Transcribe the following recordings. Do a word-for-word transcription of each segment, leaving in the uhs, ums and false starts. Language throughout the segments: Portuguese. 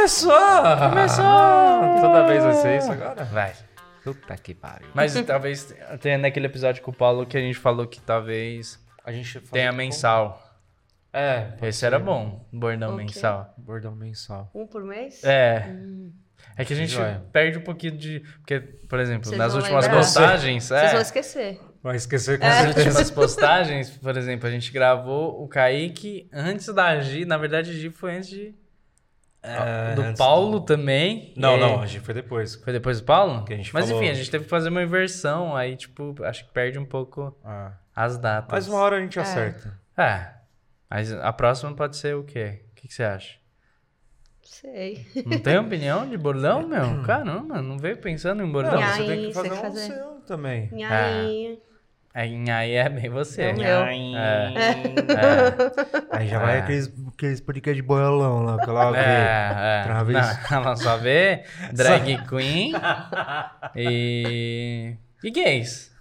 Começou! Começou! Toda vez vai ser isso agora? Vai. Puta que pariu. Mas talvez tenha naquele episódio com o Paulo que a gente falou que talvez A gente tenha mensal. É. Esse era bom, bordão Ok. mensal. Bordão mensal. Um por mês? É. Hum. É que a gente Joia. perde um pouquinho de... Porque, por exemplo, Vocês nas vão últimas lembrar. postagens... Vocês é, vão esquecer. Vai esquecer com Nas certeza. últimas postagens, por exemplo, a gente gravou o Kaique antes da Gi. Na verdade, a Gi foi antes de... É, do antes Paulo de- também. Não, E aí- não, a gente foi depois. Foi depois do Paulo? Que a gente Mas falou- enfim, a gente teve que fazer uma inversão. Aí, tipo, acho que perde um pouco Ah. as datas. Mas uma hora a gente É. acerta. É. Mas a próxima pode ser o quê? O que, que você acha? Sei. Não tem opinião de bordão, meu? Caramba, não veio pensando em bordão? Não, Nha. você tem aí, que você fazer tem que um fazer. seu também. Nhainha. É, em aí é bem você. É o meu. É. Aí já É. vai aqueles, aqueles podcast de boiolão lá, aquela vez. É, é. Outra vez. Não, ela só vê drag queen e... e gays,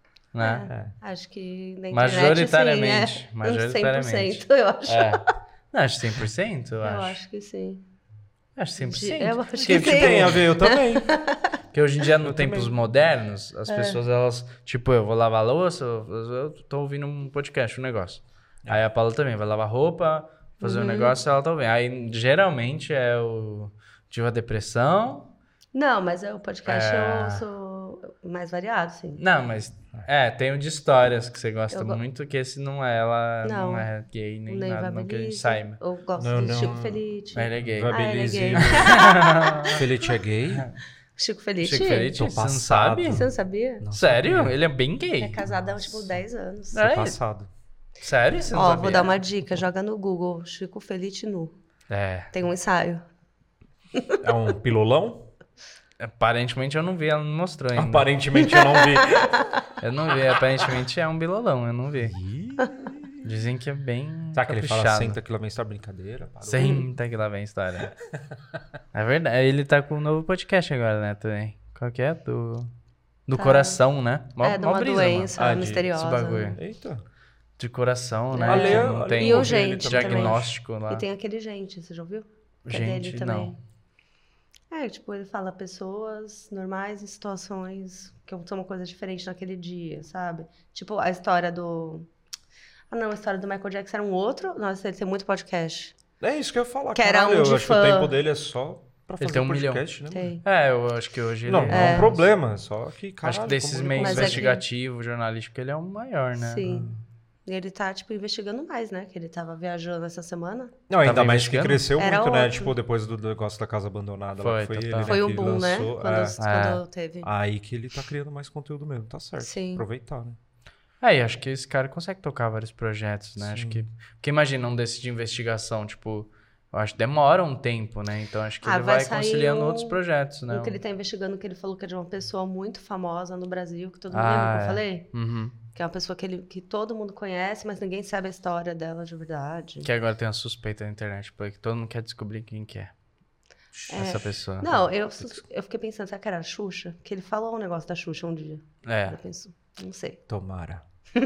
né? Acho que na internet, Majoritariamente, sim, é. majoritariamente. cem por cento, eu acho. É. Não, acho cem por cento, eu, Eu acho. acho que sim. Acho cem por cento. Eu acho Porque, que tipo, sim. Tem a ver, eu também. Porque hoje em dia, nos Eu tempos também. modernos, as É. pessoas, elas... Tipo, eu vou lavar a louça, eu, eu tô ouvindo um podcast, um negócio. Aí a Paula também vai lavar roupa, fazer um Uhum. negócio, ela tá ouvindo. Aí, geralmente, é o... Tive a depressão... Não, mas o podcast É. eu ouço mais variado, sim. Não, mas... É, tem o de histórias que você gosta Eu go- muito, que esse não é, ela não, Não. é gay, nem Nem nada, não que a gente Vabilize. saiba. Eu gosto Não, do não. Chico Felice. Mas ele é gay. Vai- Ah, ele é Belize. gay. Felite é gay? Chico Felice? Chico Felice, Tô você não passado. sabe? Você não sabia? Não Sério? sabia. Ele é bem gay. É casado há, tipo, dez anos. É. Tô passado. Sério? Você não Ó, sabia? vou dar uma dica. Joga no Google, Chico Felice nu. É. Tem um ensaio. É um pilolão? Aparentemente eu não vi, ela não mostrou ainda. Aparentemente eu não vi. Eu não vi, aparentemente é um bilolão, eu não vi. Dizem que é bem Será que ele fala caprichado. senta que lá vem essa brincadeira? Parou. Senta que lá vem a história. É verdade, ele tá com um novo podcast agora, né, também. Qual que é? Do, do Tá. coração, né? Mó- é, de mó uma brisa, doença Ah, de- misteriosa. esse bagulho. Eita. De coração, né? É. Que Ale- não Ale- tem E o ouvi ele Gente também. diagnóstico lá. E tem aquele Gente, você já ouviu? Que é Gente, dele também. não. É, tipo, ele fala pessoas normais em situações que são uma coisa diferente naquele dia, sabe? Tipo, a história do... Ah, não, a história do Michael Jackson era um outro. Nossa, ele tem muito podcast. É isso que eu ia falar. Que era caralho, um de eu acho fã. que o tempo dele é só pra Ele fazer tem um podcast, né? mano? Tem. É, eu acho que hoje Não, ele não é um problema, só que, caralho, Acho que desses como ele meios Mas é que- investigativos, jornalísticos, ele é o maior, né? Sim. E ele tá, tipo, investigando mais, né? Que ele tava viajando essa semana. Não, ainda Tava mais que investigando? cresceu Era muito, né? outro. Tipo, depois do negócio da Casa Abandonada. lá, Foi, que foi ele, total. né, Foi que o boom, né? lançou, Quando, é. os- quando teve. Aí que ele tá criando mais conteúdo mesmo, tá certo. Sim. Aproveitar, né? É, e acho que esse cara consegue tocar vários projetos, né? Acho Sim. que... Porque imagina um desse de investigação, tipo... Eu acho que demora um tempo, né? Então acho que Ah, ele vai vai sair conciliando um- outros projetos, né? O que ele tá investigando, que ele falou que é de uma pessoa muito famosa no Brasil, que todo mundo Ah, lembra que eu é. falei? Uhum. Que é uma pessoa que, ele, que todo mundo conhece, mas ninguém sabe a história dela de verdade. Que agora tem uma suspeita na internet, porque todo mundo quer descobrir quem que é. Essa pessoa. Não, eu, eu fiquei pensando, será que era a Xuxa? Que ele falou um negócio da Xuxa um dia. É. Eu penso, não sei. Tomara.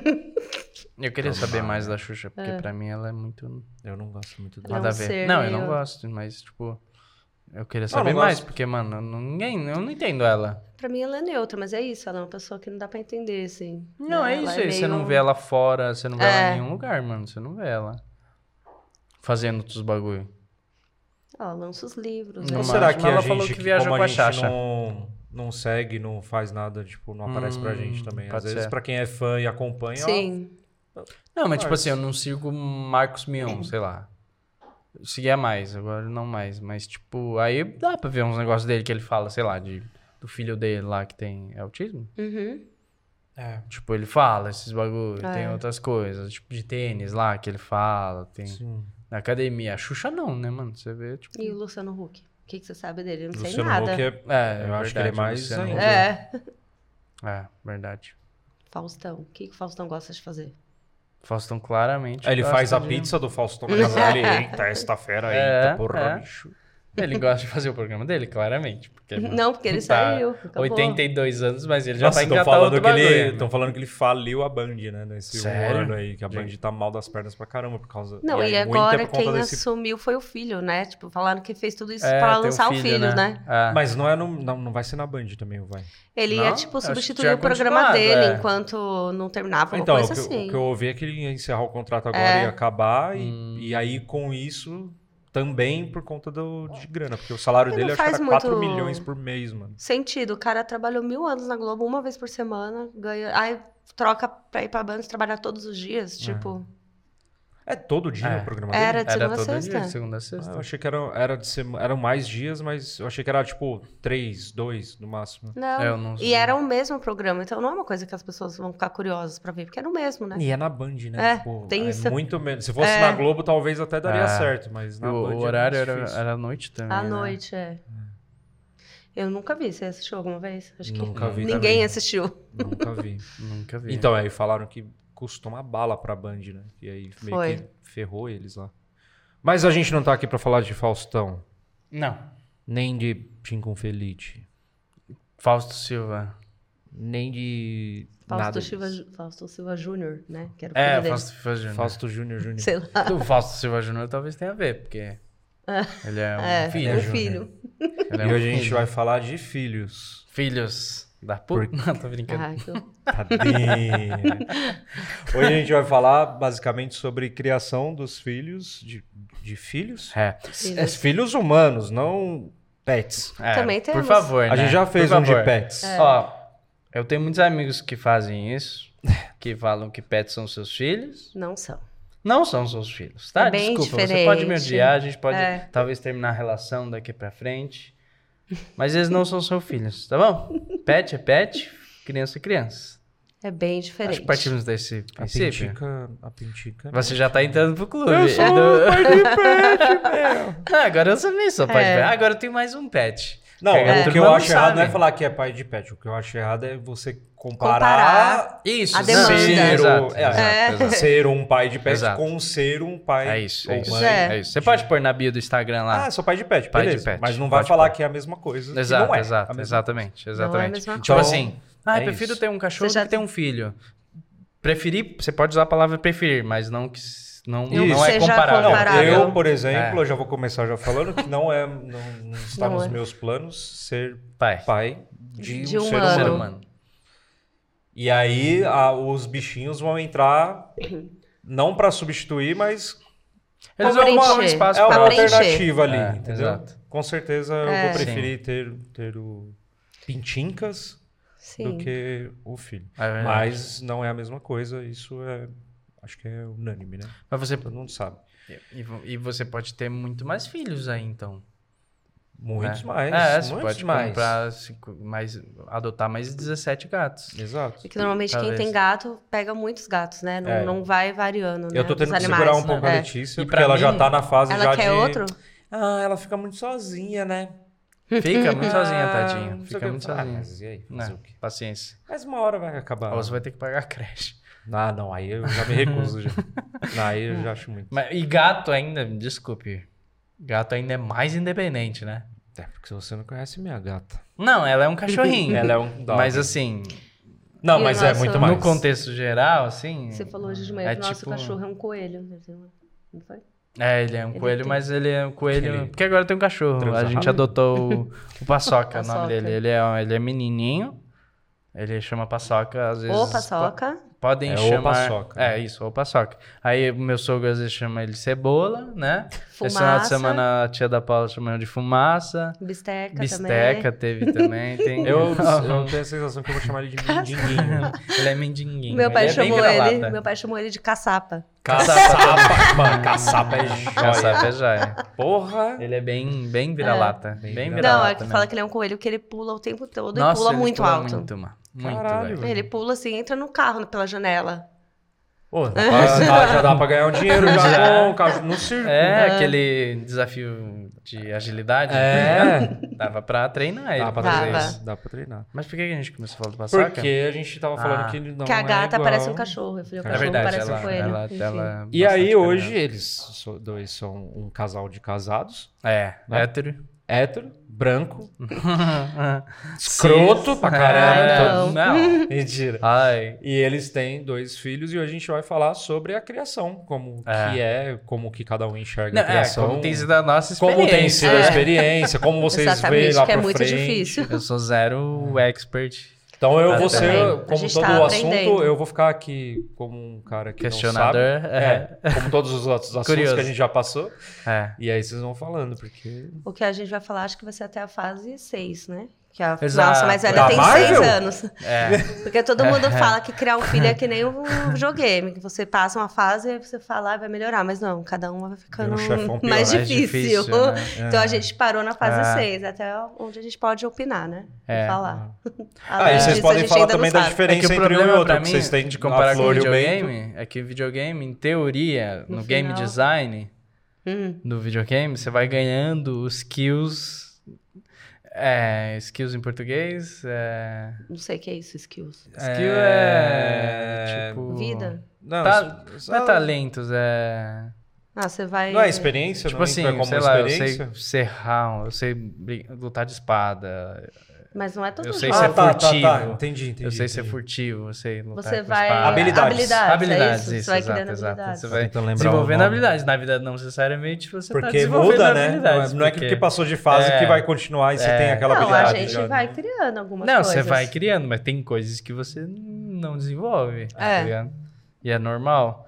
Eu queria Tomara. saber mais da Xuxa, porque pra mim ela é muito... Eu não gosto muito Ela é dele. Nada um a ver. ser Não, eu não meio- gosto, mas, tipo... Eu queria Não, saber não mais, gosto. porque, mano, eu não- ninguém... Eu não entendo ela. Pra mim ela é neutra, mas é isso, ela é uma pessoa que não dá pra entender, assim. Não, né? é Ela isso aí. Você meio- não vê ela fora, você não vê ela É. em nenhum lugar, mano. Você não vê ela fazendo outros bagulho. Ela lança os livros, Não Ou né? mas- será que ela a falou gente, que viaja como com a a gente Xaxa. não, não segue, não faz nada, tipo, não aparece pra Hum, gente também. Às pode vezes, ser. pra quem é fã e acompanha, ó, Sim. Não, mas tipo Mas- assim, eu não sigo Marcos Mion, sei lá. Eu seguia mais, agora não mais. Mas, tipo, aí dá pra ver uns negócios dele que ele fala, sei lá, de, do filho dele lá que tem autismo. Uhum. é, Tipo, ele fala esses bagulhos, É. tem outras coisas, tipo de tênis lá que ele fala, tem sim. na academia. A Xuxa não, né, mano? Você vê, tipo... E o Luciano Huck? O que, que você sabe dele? Eu não sei Luciano nada. Huck é, É, eu acho que ele é verdade, mais Luciano ainda. Huck. É. É, verdade. Faustão. O que, que o Faustão gosta de fazer? Faustão claramente. Aí ele gosta faz a de- pizza do Faustão na casa dele. Eita, esta fera aí, É, eita, porra, é. bicho. Ele gosta de fazer o programa dele, claramente. Porque ele Não, porque ele tá saiu. Acabou. oitenta e dois anos, mas ele já Nossa, tá estão engatando falando, outro que ele, bagulho. tão falando que ele faliu a Band, né? Nesse um Sério? ano aí, que a Band Gente. tá mal das pernas pra caramba por causa... Não, e, aí muito é agora por conta quem desse- assumiu foi o filho, né? Tipo, falaram que fez tudo isso É, pra tem um lançar o filho, né? É. Mas não, é no, não, não vai ser na Band também, vai. Ele Não? ia, Eu tipo, acho que substituir tinha o programa continuado, dele é. enquanto não terminava, uma Então, o coisa que, assim. o que eu ouvi é que ele ia encerrar o contrato agora É. e ia acabar, e, Hum. e aí com isso também por conta do, de grana, porque o salário Ele dele não acho que era faz quatro muito- milhões por mês, mano. Sentido, o cara trabalhou mil anos na Globo, uma vez por semana, ganha... Aí troca pra ir pra Band trabalhar todos os dias, tipo... É todo dia É. o programa Era dele? de Era segunda a todo sexta. dia, de segunda a Ah, sexta. eu achei que era, era de sema- eram mais dias, mas eu achei que era tipo três, dois no máximo. Não, Eu não sei. e era o mesmo programa, então não é uma coisa que as pessoas vão ficar curiosas pra ver, porque era o mesmo, né? E é na Band, né? É, Tipo, tem é isso. muito menos. Se fosse É. na Globo, talvez até daria É. certo, mas na o, Band o é horário mais era, difícil. era à noite também, À né? noite, é. Eu nunca vi, você assistiu alguma vez? Acho que Nunca vi ninguém também. assistiu. Nunca vi. Nunca vi. Então, aí falaram que custou uma bala pra Band, né? E aí meio Foi. que ferrou eles lá. Mas a gente não tá aqui pra falar de Faustão, Não. nem de Tim com Felite, Fausto Silva. nem de Fausto nada Silva, disso. Fausto Silva Júnior, né? Que era o filho É, dele. Fausto Silva Júnior. Fausto Júnior Júnior. Sei lá. O Fausto Silva Júnior talvez tenha a ver, porque ele é um É, filho. um Júnior. filho. Ele é E um hoje a gente filho. vai falar de filhos. Filhos da puta. Não, tô brincando. Ai, que... Tadinha. Hoje a gente vai falar basicamente sobre criação dos filhos, de, de filhos? É. É, filhos humanos, não pets. É, Também Por temos. favor, né? A gente já Por fez um de favor. pets. Ó, eu tenho muitos amigos que fazem isso, que falam que pets são seus filhos. Não são. Não são seus filhos, tá? É bem Desculpa, você pode me diferente. odiar, a gente pode É. talvez terminar a relação daqui pra frente. Mas eles não são seus filhos, tá bom? Pet é pet, criança é criança. É bem Acho diferente. que partimos desse A princípio. pintica, a pintica. Você já tá entrando pro clube. Eu sou Do- um pai de pet, meu. Ah, agora eu também sou pai de É. pet. Ah, agora eu tenho mais um pet. Não, Porque a o que turma eu não acho errado não é sabe. falar que é pai de pet. O que eu acho errado é você comparar, Comparar Isso, a não, demanda. sim, ser, exato, o, é, exato, exato. ser um pai de pet Exato. com ser um pai É isso, é ou isso. mãe. É. É isso. Você pode pôr na bio do Instagram lá. Ah, sou pai de pet, Pai de beleza. pet, Mas não vai pode falar pôr. que é a mesma coisa. que Exato, não é exato, a mesma exatamente, Não é a exatamente. mesma Tipo coisa. assim, ah, é eu prefiro isso. ter um cachorro Você já do que ter um filho. Preferir, você pode usar a palavra preferir, mas não que s- não, Isso. não é Seja comparável. Não, comparável. eu, por exemplo, É. eu já vou começar já falando que não é, não, não está Não nos é. meus planos ser Pai, pai de, De um ser humano. ser humano. humano. E aí a- os bichinhos vão entrar não para substituir, mas Eles Pra vão ocupar um preencher. espaço é uma pra pra preencher. alternativa ali, É, entendeu? exato. Com certeza eu É. vou preferir ter, ter o Pintincas Sim. do que o filho. É verdade. Mas não é a mesma coisa, isso é, acho que é unânime, né? Mas você, Todo mundo sabe. e, e você pode ter muito mais filhos aí, então. Muitos É. mais, É, você muitos pode mais. comprar, cinco- mais, adotar mais dezessete gatos. Exato. Porque normalmente Talvez. quem tem gato pega muitos gatos, né? Não, É. não vai variando, né? Eu tô dos tendo que animais, segurar um né? pouco a É. Letícia, E porque pra ela já mim, tá na fase Ela já quer de... outro? Ah, ela fica muito sozinha, né? Fica muito sozinha, Ah, tadinha. não sei o Fica que. muito Ah, sozinha. mas e aí? Fazer Né, o quê? paciência. Mas uma hora vai acabar. Ou você vai ter que pagar a creche. Ah, não, aí eu já me recuso. já. Não, aí eu já acho muito. Mas, e gato ainda, desculpe. Gato ainda é mais independente, né? É, porque você não conhece minha gata. Não, ela é um cachorrinho. Ela é um dog. Mas assim, Não, E mas o é nosso- muito mais. no contexto geral, assim. Você falou hoje de manhã é que o nosso tipo- cachorro é um coelho. Não foi? É, ele é um Ele coelho, tem- mas ele é um coelho. Ele- Porque agora tem um cachorro. A Transa gente rápido? adotou o, o Paçoca, o nome Paçoca. dele. Ele é, ele é menininho. Ele chama Paçoca, às vezes. Ô, paçoca. po- Podem É o chamar. Paçoca, É, né? isso, o Paçoca. Aí o meu sogro às vezes chama ele Cebola, né? Esse final de Fumaça. semana a tia da Paula chamou ele de Fumaça. Bisteca, Bisteca também. teve também. Tem... Eu, eu tenho a sensação que eu vou chamar ele de mindinguinho. ele é mendinguinho. Meu pai, ele é bem chamou ele, vira-lata. meu pai chamou ele de caçapa. Caçapa. Mano, caçapa é joia. Caçapa é joia. Porra. Ele é bem, bem vira-lata. Bem Bem vira-lata. Não, vira-lata. é que mesmo. fala que ele é um coelho que ele pula o tempo todo Nossa, e pula ele muito pula alto. Muito, mano. Muito, Caralho. velho. Ele pula assim, entra no carro pela janela. Pô, Ah, dá- já dá pra ganhar um dinheiro já com o carro no circo. é aquele desafio de agilidade. É. Né? Dava pra treinar ele. Dá pra pra fazer Dava. treinar. isso. Dá pra treinar. Mas por que a gente começou a falar do Paçoca? Porque a gente tava falando Ah. que ele não Que a é gata igual. parece um cachorro. Eu falei, o É cachorro verdade, parece ela, um coelho. ela, Enfim. ela é E aí bastante hoje carinhosa. eles so- dois são um casal de casados, É, Né? hétero. hétero, branco, escroto pra caramba. É, Não. não. Mentira. Ai. E eles têm dois filhos e hoje a gente vai falar sobre a criação, como É. que é, como que cada um enxerga Não, a é, criação. como tem sido a nossa experiência. Como tem sido a É. experiência, como vocês Exatamente, veem lá que é pra muito frente. difícil. Eu sou zero expert. Então eu Ah, vou também. ser, A como gente todo tá o aprendendo. assunto, eu vou ficar aqui como um cara que Questionador, não sabe. é. É, como todos os outros assuntos Curioso. que a gente já passou. É. E aí vocês vão falando, porque... O que a gente vai falar, acho que vai ser até a fase seis, né? Que a Exato. nossa mais velha Da tem Marvel? seis anos. É. Porque todo mundo fala que criar um filho é que nem um videogame, que você passa uma fase e você fala, ah, vai melhorar. Mas não, cada um vai ficando Vira um chefão pior. mais Mais difícil. difícil, né? Então a gente parou na fase É. seis, até onde a gente pode opinar, né? E É. falar. Ah, Além e vocês disso, a podem gente falar ainda não também da sabe. diferença É que o entre um e problema outro, pra que mim, vocês têm de a comparar com o Flor e o Bento. videogame, é que o videogame, em teoria, no, No game final. design Hum. do videogame, você vai ganhando os skills... É, skills em português, é... Não sei o que é isso, skills. Skill é... tipo... Vida? Não, Tá- isso- Não é talentos, é... Ah, você vai... Não é experiência? Tipo não assim, entra como sei lá, eu sei experiência? serrar, eu sei bri- lutar de espada, Mas não é todo eu sei jogo. ser Ah, tá, tá, furtivo. tá. Entendi, entendi. eu sei ser entendi. furtivo, eu sei lutar Você com vai... espada. Habilidades. Habilidades, Habilidades, é isso. isso, Você vai exato, criando exato. habilidades. Você Tô vai tentando lembrar o desenvolvendo nome. habilidades. Na vida não necessariamente você tá Porque desenvolvendo muda, né? habilidades. Não é que porque- porque passou de fase É. que vai continuar e você É. tem aquela Não, habilidade. a gente já, vai né? criando algumas Não, coisas. você vai criando, mas tem coisas que você não desenvolve. tá É. ligado? E é normal.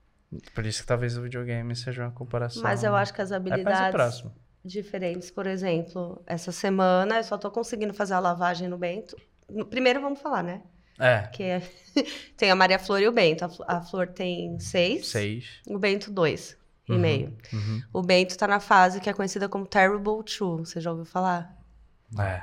Por isso que talvez o videogame seja uma comparação. Mas eu acho que as É mais o habilidades próximo. diferentes, por exemplo, essa semana eu só tô conseguindo fazer a lavagem no Bento. No- Primeiro vamos falar, né? É, Que é... tem a Maria Flor e o Bento. A Fl- A Flor tem seis, seis. o Bento dois e Uhum. meio. Uhum. O Bento tá na fase que é conhecida como Terrible Two. Você já ouviu falar? É.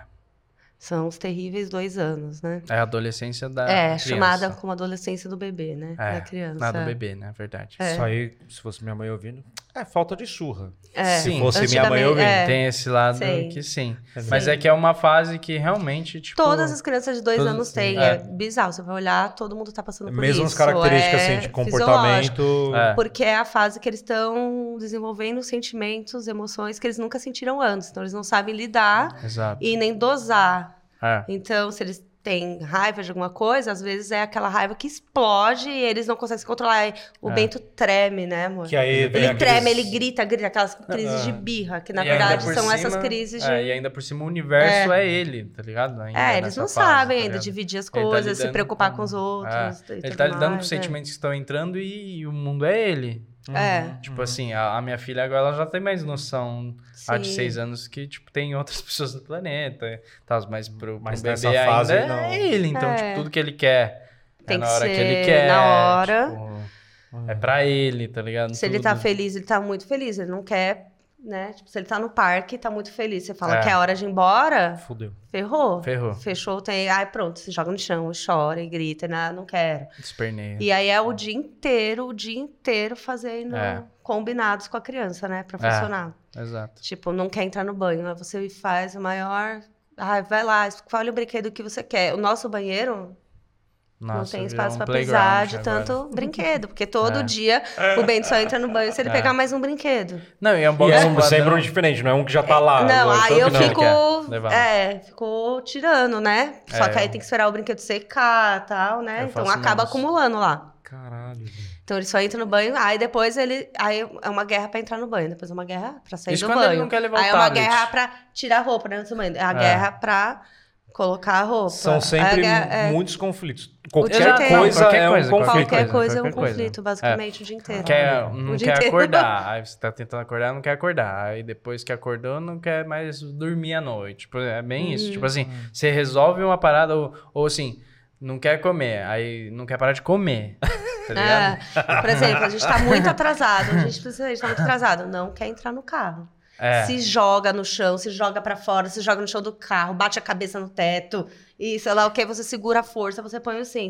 São os terríveis dois anos, né? É a adolescência da é, criança. chamada como adolescência do bebê, né? É, da criança. Nada do bebê, né? Verdade. É. Isso aí, se fosse minha mãe ouvindo, é falta de surra. É, Se fosse minha mãe antigamente- ouvindo. é. Tem esse lado Sim. que sim. Sim. Mas é que é uma fase que realmente, tipo... Todas as crianças de dois todos- anos têm. é. É. bizarro. Você vai olhar, todo mundo tá passando por Mesmo isso. as características é assim, de fisiológico. comportamento. É. Porque é a fase que eles estão desenvolvendo sentimentos, emoções que eles nunca sentiram antes. Então, eles não sabem lidar Exato. e nem dosar. É. Então, se eles têm raiva de alguma coisa, às vezes é aquela raiva que explode e eles não conseguem se controlar. O É. Bento treme, né, amor? Que aí vem Ele aqueles- treme, ele grita, grita, aquelas crises de Ah. birra, que na E ainda verdade por são cima- essas crises de... É, e ainda por cima o universo é, ele, tá ligado? Ainda É, eles nessa não fase, sabem tá ainda ligado? dividir as Ele tá coisas, se lidando preocupar com- com os outros. É, e Ele tudo tá lidando com mais, os é. sentimentos que estão entrando e, e o mundo é ele. É, Tipo assim, a, a minha filha agora ela já tem mais noção, a de sim. seis anos, que tipo, tem outras pessoas no planeta e tal, mas pro, Mas pro nessa bebê fase, ainda não. é ele. Então, É. tipo, tudo que ele quer Tem é na que hora que ser ele quer. na hora. tipo, é pra ele, tá ligado? Se ele tá Tudo. feliz, ele tá muito feliz. Ele não quer, né? Tipo, se ele tá no parque, tá muito feliz. Você fala É. que é hora de ir embora, Fudeu. ferrou. Ferrou. Fechou, tem... Ai, pronto, se joga no chão, chora e grita, né? Não quero. Desperneia. E aí é o dia inteiro, o dia inteiro fazendo É. combinados com a criança, né? Pra É. funcionar. Exato. Tipo, não quer entrar no banho. Aí você faz o maior... Ai, vai lá, escolhe o brinquedo que você quer. O nosso banheiro Nossa, não tem virou espaço um pra playground pisar de agora. tanto brinquedo. Porque todo É. dia o Bento só entra no banho se ele É. pegar mais um brinquedo. Não, e é um E box é um, padrão. sempre um diferente, não é um que já tá lá. não, lógico aí eu que não. fico... Quer levar. É, ficou tirando, né? Só É, que aí eu- tem que esperar o brinquedo secar e tal, né? Eu Então faço acaba menos. acumulando lá. Caralho. velho. Então ele só entra no banho, aí depois ele... Aí é uma guerra pra entrar no banho, depois é uma guerra pra sair Isso do quando banho. ele não quer levar o Aí é uma tablet. guerra pra tirar a roupa, né? do banho. É a É. guerra pra colocar a roupa. São Aí a sempre guerra- é, muitos conflitos. dia Qualquer inteiro. coisa Qualquer é um coisa, conflito. Qualquer coisa é um qualquer coisa. conflito, basicamente, o dia inteiro. Quer, O não dia quer inteiro. acordar. Aí você tá tentando acordar, não quer acordar. Aí depois que acordou, não quer mais dormir à noite. Tipo, é bem Uhum. isso. Tipo assim, você resolve uma parada, ou, ou assim, não quer comer. Aí não quer parar de comer. Tá ligado? É, por exemplo, a gente tá muito atrasado, a gente precisa, a gente tá muito atrasado, não quer entrar no carro. É. Se joga no chão, se joga pra fora, se joga no chão do carro, bate a cabeça no teto e sei lá o que, você segura a força, você põe o cinto.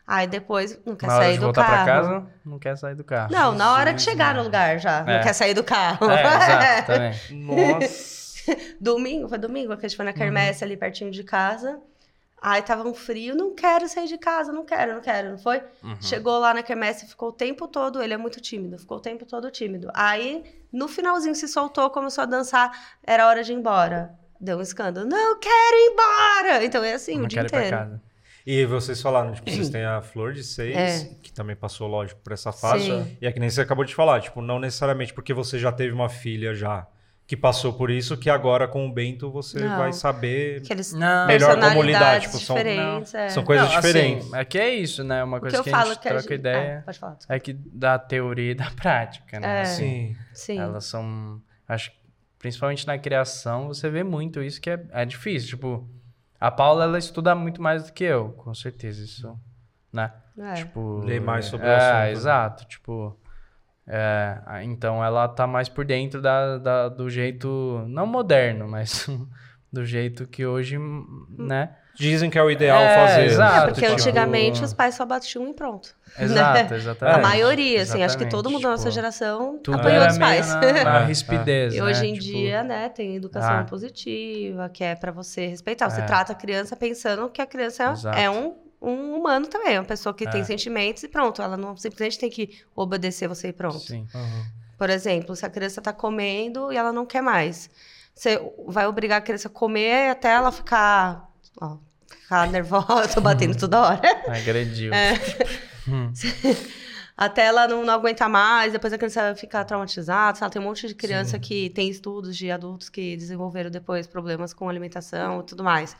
Aí depois não quer Na hora sair de do voltar carro. pra casa, não quer sair do carro. Não, na hora de Jesus, chegar mano. no lugar já. É. Não quer sair do carro. É, exato, também. Nossa. Domingo, foi domingo que a gente foi na quermesse Uhum. ali pertinho de casa. Aí tava um frio, não quero sair de casa, não quero, não quero, não foi? Uhum. Chegou lá na quermesse, ficou o tempo todo, ele é muito tímido, ficou o tempo todo tímido. Aí, no finalzinho, se soltou, começou a dançar, era hora de ir embora. Deu um escândalo, não quero ir embora! Então é assim, Não o dia quero ir pra inteiro. casa. E vocês falaram, tipo, vocês têm a Flor de Seis, É. que também passou, lógico, por essa fase. Sim. E é que nem você acabou de falar, tipo, não necessariamente porque você já teve uma filha já que passou por isso, que agora com o Bento você Não. vai saber Que eles Não. melhor como lidar. personalidades Tipo, são, diferentes, é. são coisas Não, diferentes. Assim, aqui é isso, né? Uma O coisa que eu que, a falo gente que a troca gente... ideia Ah, pode falar. é que da teoria e da prática, né? É. Assim, Sim. Sim. elas são... Acho que principalmente na criação você vê muito isso que é, é difícil. Tipo, a Paula, ela estuda muito mais do que eu, com certeza. Isso, né? É. Tipo, Lê mais sobre o é, assunto, né? exato. Tipo, é, a- então ela tá mais por dentro da, da- do jeito, não moderno, mas do jeito que hoje, né? Dizem que é o ideal É, fazer. exato. É, porque tipo- antigamente os pais só batiam e pronto. Exato, A exatamente. maioria, assim, acho que Exatamente, todo mundo da nossa tipo, geração Tudo apanhou era dos meio pais. na, na É, rispidez, E né? hoje em Tipo, dia, né, tem educação Ah. positiva, que é pra você respeitar. Você É. trata a criança pensando que a criança Exato. é um, um humano também, é uma pessoa que É. tem sentimentos e pronto. Ela não simplesmente tem que obedecer você e pronto. Sim. Uhum. Por exemplo, se a criança tá comendo e ela não quer mais, você vai obrigar a criança a comer até ela ficar, ó, ficar nervosa, tô batendo toda hora. Agrediu. É. Hum. Até ela não, não aguentar mais, depois a criança vai ficar traumatizada. Sabe? Tem um monte de criança que tem estudos de adultos que desenvolveram depois problemas com alimentação e tudo mais.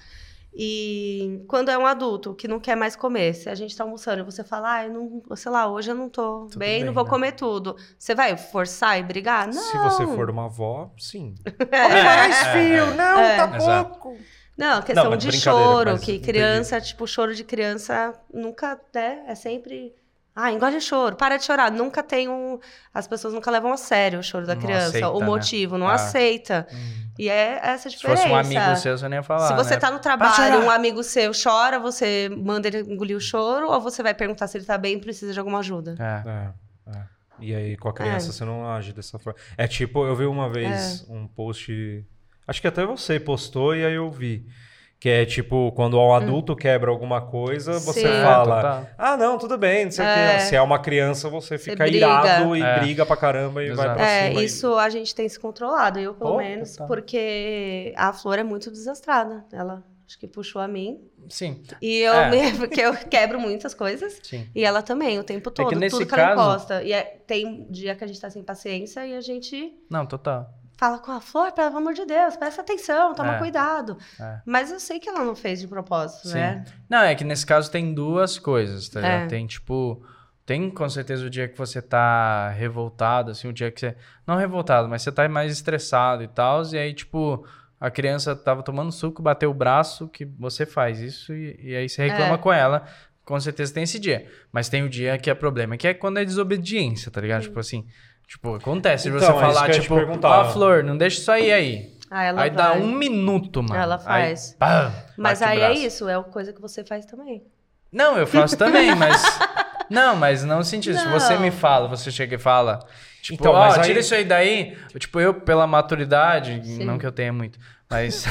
E quando é um adulto que não quer mais comer, se a gente tá almoçando e você fala, ah, eu não, sei lá, hoje eu não tô Tudo bem, bem, não vou né? comer tudo. Você vai forçar e brigar? Não. Se você for uma avó, sim. É. Mais, filho! Não, É. tá Exato. pouco! Não, questão mas de brincadeira, choro, mas que entendi. criança, tipo, choro de criança nunca, né, é sempre... Ah, engole choro, para de chorar. Nunca tem um... As pessoas nunca levam a sério o choro da Não criança, aceita, o né? motivo, não Ah. aceita. Hum. E é essa a Se diferença. fosse um amigo seu, você não ia falar, Se você né? tá no Para trabalho, chorar. um amigo seu chora, você manda ele engolir o choro, ou você vai perguntar se ele tá bem e precisa de alguma ajuda. É. É, é. E aí, com a criança, É. você não age dessa forma. É tipo, eu vi uma vez um post. Acho que até você postou e aí eu vi. Que é tipo, quando um adulto quebra alguma coisa, você Sim. fala. É, total. Ah, não, tudo bem, não sei o É. que. Se é uma criança, você Você fica briga. irado e É. briga pra caramba e vai Exato. pra É, cima. e- isso a gente tem se controlado, eu pelo Oh, menos, total. porque a Flor é muito desastrada. Ela acho que puxou a mim. Sim, E eu, É. me, porque eu quebro muitas coisas. sim. E ela também, o tempo todo, que nesse tudo que ela caso- encosta. E é- tem dia que a gente tá sem paciência e a gente Não, total. fala com a Flor, pelo amor de Deus, presta atenção, toma É. cuidado. É. Mas eu sei que ela não fez de propósito, Sim. né? Não, é que nesse caso tem duas coisas, tá ligado? É. Tem, tipo... Tem, com certeza, o dia que você tá revoltado, assim, o dia que você... Não revoltado, mas você tá mais estressado e tal, e aí, tipo... A criança tava tomando suco, bateu o braço, que você faz isso, e, e aí você reclama É. com ela. Com certeza tem esse dia. Mas tem o dia que é problema, que é quando é desobediência, tá ligado? Tipo assim... Tipo, acontece de Então, você é isso falar, que eu ia te tipo... perguntar. Ó, Flor, não deixa isso aí aí. Ah, ela Aí vai. dá um minuto, mano. Ela faz. Aí, pá, Mas bate o aí é braço. isso, é coisa que você faz também. Não, eu faço também, mas... Não, mas não no sentido. Se Não. você me fala, você chega e fala... Tipo, Então, ó, mas aí- tira isso aí daí. Tipo, eu, pela maturidade, Sim. não que eu tenha muito, mas...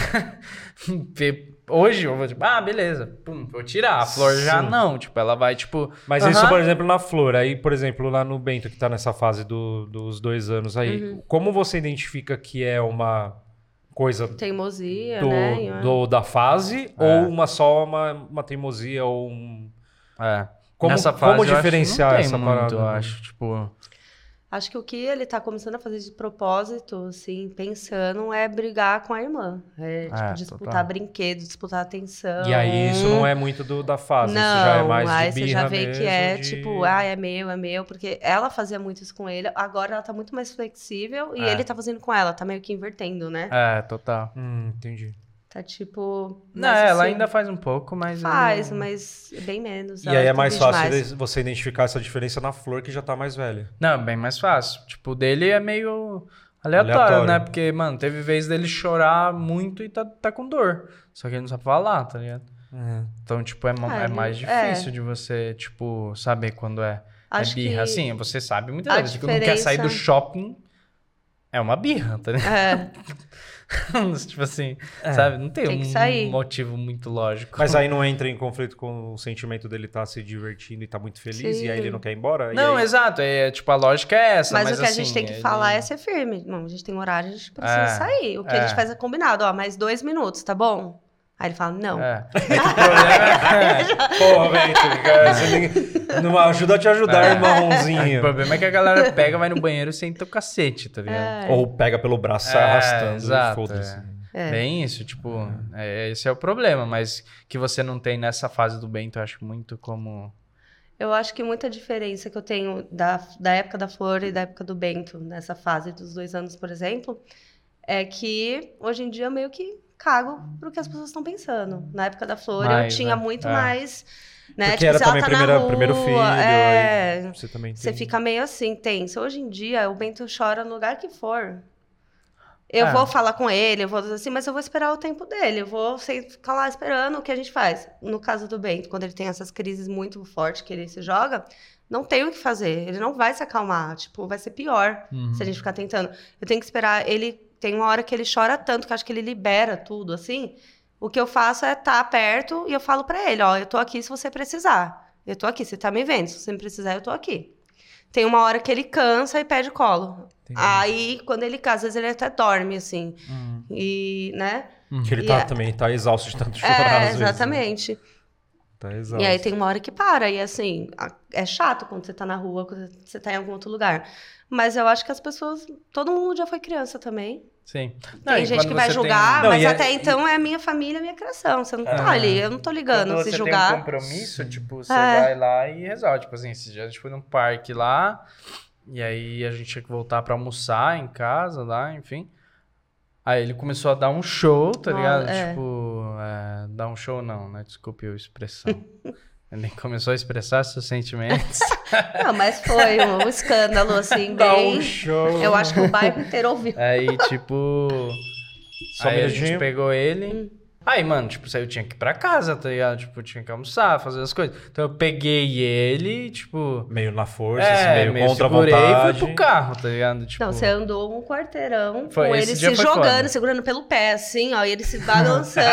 Hoje eu vou tipo, ah, beleza. Pum, vou tirar. A Flor já Sim. não. Tipo, ela vai, tipo... Mas aham. isso, por exemplo, na Flor. Aí, por exemplo, lá no Bento, que tá nessa fase do- dos dois anos aí, Uhum. como você identifica que é uma coisa Teimosia, do, né? do- da fase É. ou uma só uma, uma teimosia ou um... É. Como- Nessa como fase, eu acho que diferenciar não tem essa muito, parada, eu né? acho. Tipo... Acho que o que ele tá começando a fazer de propósito, assim, pensando, é brigar com a irmã. É, tipo, É, disputar total. brinquedos, disputar atenção. E aí isso não é muito do, da fase, Não, isso já é mais aí de você já birra vê mesmo, que é, de- tipo, ah, é meu, é meu. Porque ela fazia muito isso com ele, agora ela tá muito mais flexível e É. ele tá fazendo com ela, tá meio que invertendo, né? É, total. Hum, entendi. Tá tipo... Não, mas, ela assim, ainda faz um pouco, mas... faz, eu- mas bem menos. E Ela aí é tem mais vídeo fácil mais. de- você identificar essa diferença na Flor, que já tá mais velha. Não, bem mais fácil. Tipo, o dele é meio aleatório, Aleatório. né? Porque, mano, teve vez dele chorar muito e tá, tá com dor. Só que ele não sabe falar, tá ligado? É. Então, tipo, é, Ah, é ele- mais difícil é. de você, tipo, saber quando é, é Acho birra. que Assim, você sabe muitas a vezes que não quer sair do diferença- shopping, é uma birra, tá ligado? É, Tipo assim, É. sabe? Não tem, Tem que um sair. motivo muito lógico. Mas aí não entra em conflito com o sentimento dele estar se divertindo e tá muito feliz Sim. e aí ele não quer ir embora? E Não, aí... exato. É, tipo, a lógica é essa. mas, Mas, o que a assim, gente tem que ele- falar é ser firme. Não, a gente tem um horário, a gente precisa É, sair. O que é. a gente faz é combinado. Ó, mais dois minutos, tá bom? Aí ele fala, não. É. É que o problema é... Porra, velho, cara, você nem- não ajuda a te ajudar, É. irmãozinho. O problema é que a galera pega, vai no banheiro e senta o cacete, tá ligado? É. Ou pega pelo braço, sai É, arrastando exato, e foda-se. É. Bem isso, tipo, é, esse é o problema, mas que você não tem nessa fase do Bento, eu acho muito como... Eu acho que muita diferença que eu tenho da, da época da Flor e da época do Bento, nessa fase dos dois anos, por exemplo, é que hoje em dia eu meio que cago pro que as pessoas estão pensando. Na época da Flor Mais, eu tinha né? muito É. mais... Né? Porque Tipo, era se ela também tá na primeira- rua, primeiro filho, é, aí você também você tem- fica meio assim, tenso. Hoje em dia, o Bento chora no lugar que for. Eu É. vou falar com ele, eu vou dizer assim, mas eu vou esperar o tempo dele. Eu vou sei, ficar lá esperando o que a gente faz. No caso do Bento, quando ele tem essas crises muito fortes que ele se joga, não tem o que fazer. Ele não vai se acalmar. Tipo, vai ser pior Uhum. se a gente ficar tentando. Eu tenho que esperar. Ele tem uma hora que ele chora tanto, que eu acho que ele libera tudo, assim. O que eu faço é estar perto e eu falo pra ele, ó, eu tô aqui se você precisar. Eu tô aqui, você tá me vendo. Se você me precisar, eu tô aqui. Tem uma hora que ele cansa e pede colo. Entendi. Aí, quando ele casa, às vezes ele até dorme, assim. Uhum. E, né? Que ele E tá é- também, tá exausto de tanto chorar, É, às vezes, né? exatamente. Tá exausto. E aí tem uma hora que para. E assim, a- é chato quando você tá na rua, quando você tá em algum outro lugar. Mas eu acho que as pessoas... Todo mundo já foi criança também. Sim. Tem e gente quando que vai você tem- julgar, Não, mas e é- até e- então é minha família, minha criação. Você não tá Ah. ali, eu não tô ligando. Quando Se você julgar... tem um compromisso, tipo, você É. vai lá e resolve. Tipo assim, esse dia a gente foi num parque lá, e aí a gente tinha que voltar pra almoçar em casa lá, enfim. Aí ele começou a dar um show, tá Nossa, ligado? é. Tipo, é, dar um show não, né? Desculpe a expressão. Ele começou a expressar seus sentimentos. Não, mas foi um escândalo, assim, Dá bem... um show. Eu acho que o bairro inteiro ouviu. Aí, tipo... Só um aí a gente minutinho. pegou ele. Hum. Aí, mano, tipo, eu tinha que ir pra casa, tá ligado? Tipo, eu tinha que almoçar, fazer as coisas. Então eu peguei ele, tipo... Meio na força, É, assim, meio, meio contra a segurei e vontade. fui pro carro, tá ligado? Tipo, Não, você andou um quarteirão Foi, com esse ele dia se foi jogando, foda. segurando pelo pé, assim, ó, e ele se balançando.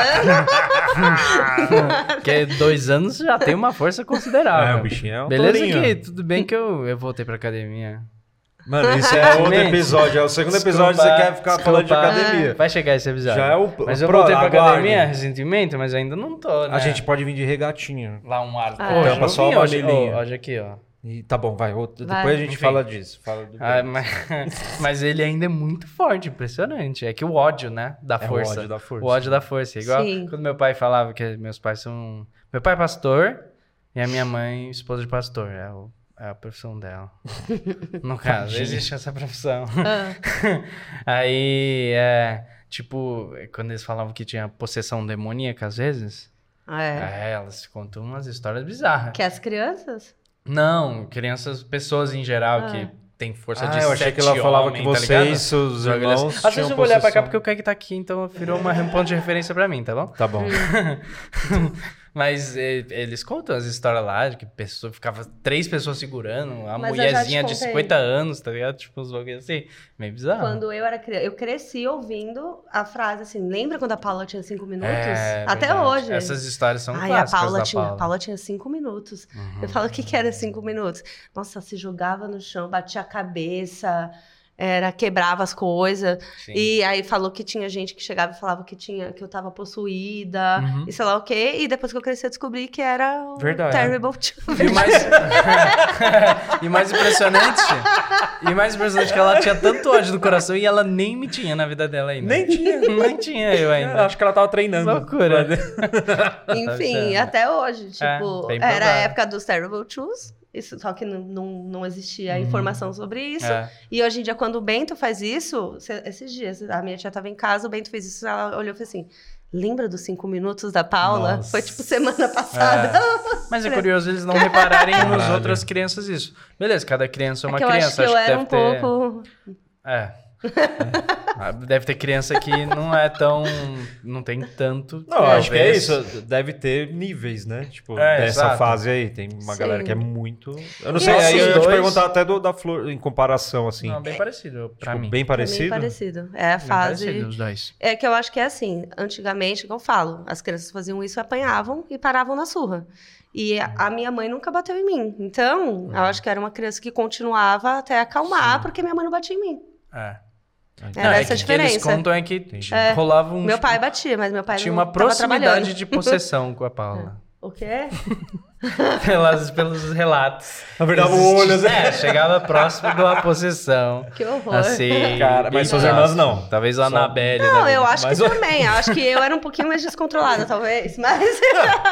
Porque dois anos já tem uma força considerável. É, o bichinho é um Beleza tourinho. que tudo bem que eu, eu voltei pra academia. Mano, isso é outro Gente, episódio. É o segundo episódio que você Desculpa, quer ficar falando de desculpa. academia. Vai chegar esse episódio. Já é o Mas eu pro- voltei pra aguarde. academia recentemente, mas ainda não tô, né? A gente pode vir de regatinha. Lá um ar. Ah, Hoje, tampa eu só vim a hoje, vanelinha. ó, hoje aqui, ó. E tá bom, vai. outro- Vai. Depois a gente Enfim. fala disso. Fala do Ah, mas, mas ele ainda é muito forte, impressionante. É que o ódio, né? Da É o força. ódio da força. O ódio da força. Igual Sim. quando meu pai falava que meus pais são. Meu pai é pastor e a minha mãe, esposa de pastor. É, o- é a profissão dela. No caso, existe essa profissão. Ah, Aí, é. Tipo, quando eles falavam que tinha possessão demoníaca às vezes, é. é, elas contam umas histórias bizarras. Que as crianças? Não, crianças, pessoas em geral Ah. que tem força Ah, de eu achei sete que ela falava homem, que tá vocês, ligado? seus Joga ele irmãos, assim. Às vezes tinham eu vou olhar pra cá possessão. porque o Kaique tá aqui, então virou uma, um ponto de referência pra mim, tá bom? Tá bom. Mas e- eles contam as histórias lá, de que pessoa, ficava três pessoas segurando, a Mas eu já te mulherzinha de contei. cinquenta anos, tá ligado? Tipo, uns bagulho assim, meio bizarro. Quando eu era criança, eu cresci ouvindo a frase assim, lembra quando a Paula tinha cinco minutos? É, Até verdade. hoje. Essas histórias são Ai, a clássicas Paula da tinha, Paula. a Paula tinha cinco minutos. Uhum. Eu falo, o que que era cinco minutos? Nossa, se jogava no chão, batia a cabeça, era, quebrava as coisas. Sim. E aí falou que tinha gente que chegava e falava que, tinha, que eu tava possuída, Uhum. e sei lá o quê. E depois que eu cresci, eu descobri que era o Verdade. Terrible Two. E o mais... e mais impressionante, e mais impressionante que ela tinha tanto ódio do coração e ela nem me tinha na vida dela ainda. Nem tinha. Nem tinha eu Eu ainda. acho que ela tava treinando. Loucura. Enfim, certo. até hoje. Tipo, bem era a provável. época dos Terrible Twos. Isso, só que não, não, não existia Uhum. informação sobre isso. É. E hoje em dia, quando o Bento faz isso, cê- esses dias, a minha tia tava em casa, o Bento fez isso, ela olhou e falou assim: lembra dos cinco minutos da Paula? Nossa. Foi tipo semana passada. Mas é curioso eles não repararem nas Caralho. outras crianças isso. Beleza, cada criança é É uma que eu criança. acho que eu que era deve um ter... pouco. É. É. Deve ter criança que não é tão... Não tem tanto... Não, talvez. acho que é isso. Deve ter níveis, né? Tipo, É, dessa exato. fase aí. Tem uma Sim. galera que é muito... Eu não E sei, assim, aí eu ia te dois- perguntar até do, da Flor, em comparação, assim. Não, bem parecido pra tipo, mim. bem Pra mim, parecido? parecido. É a Bem fase... parecido os dois. É que eu acho que é assim, antigamente, que eu falo, as crianças faziam isso, apanhavam e paravam na surra. E a, a minha mãe nunca bateu em mim. Então, eu acho que era uma criança que continuava até acalmar, Sim. porque minha mãe não batia em mim. É. Era Não, é essa a que o que eles diferença. contam é que Entendi. É. rolava um... Meu pai batia, mas meu pai Tinha não uma tava trabalhando. proximidade de possessão com a Paula. O quê? Pelas, pelos relatos. Na verdade, o olho... assim. É, chegava próximo de uma possessão. Que horror. Assim. Cara, mas bem suas próximo. irmãs não. Talvez a Só- Anabelle. Não, né? eu acho Mas que o- também. Eu acho que eu era um pouquinho mais descontrolada, talvez. Mas.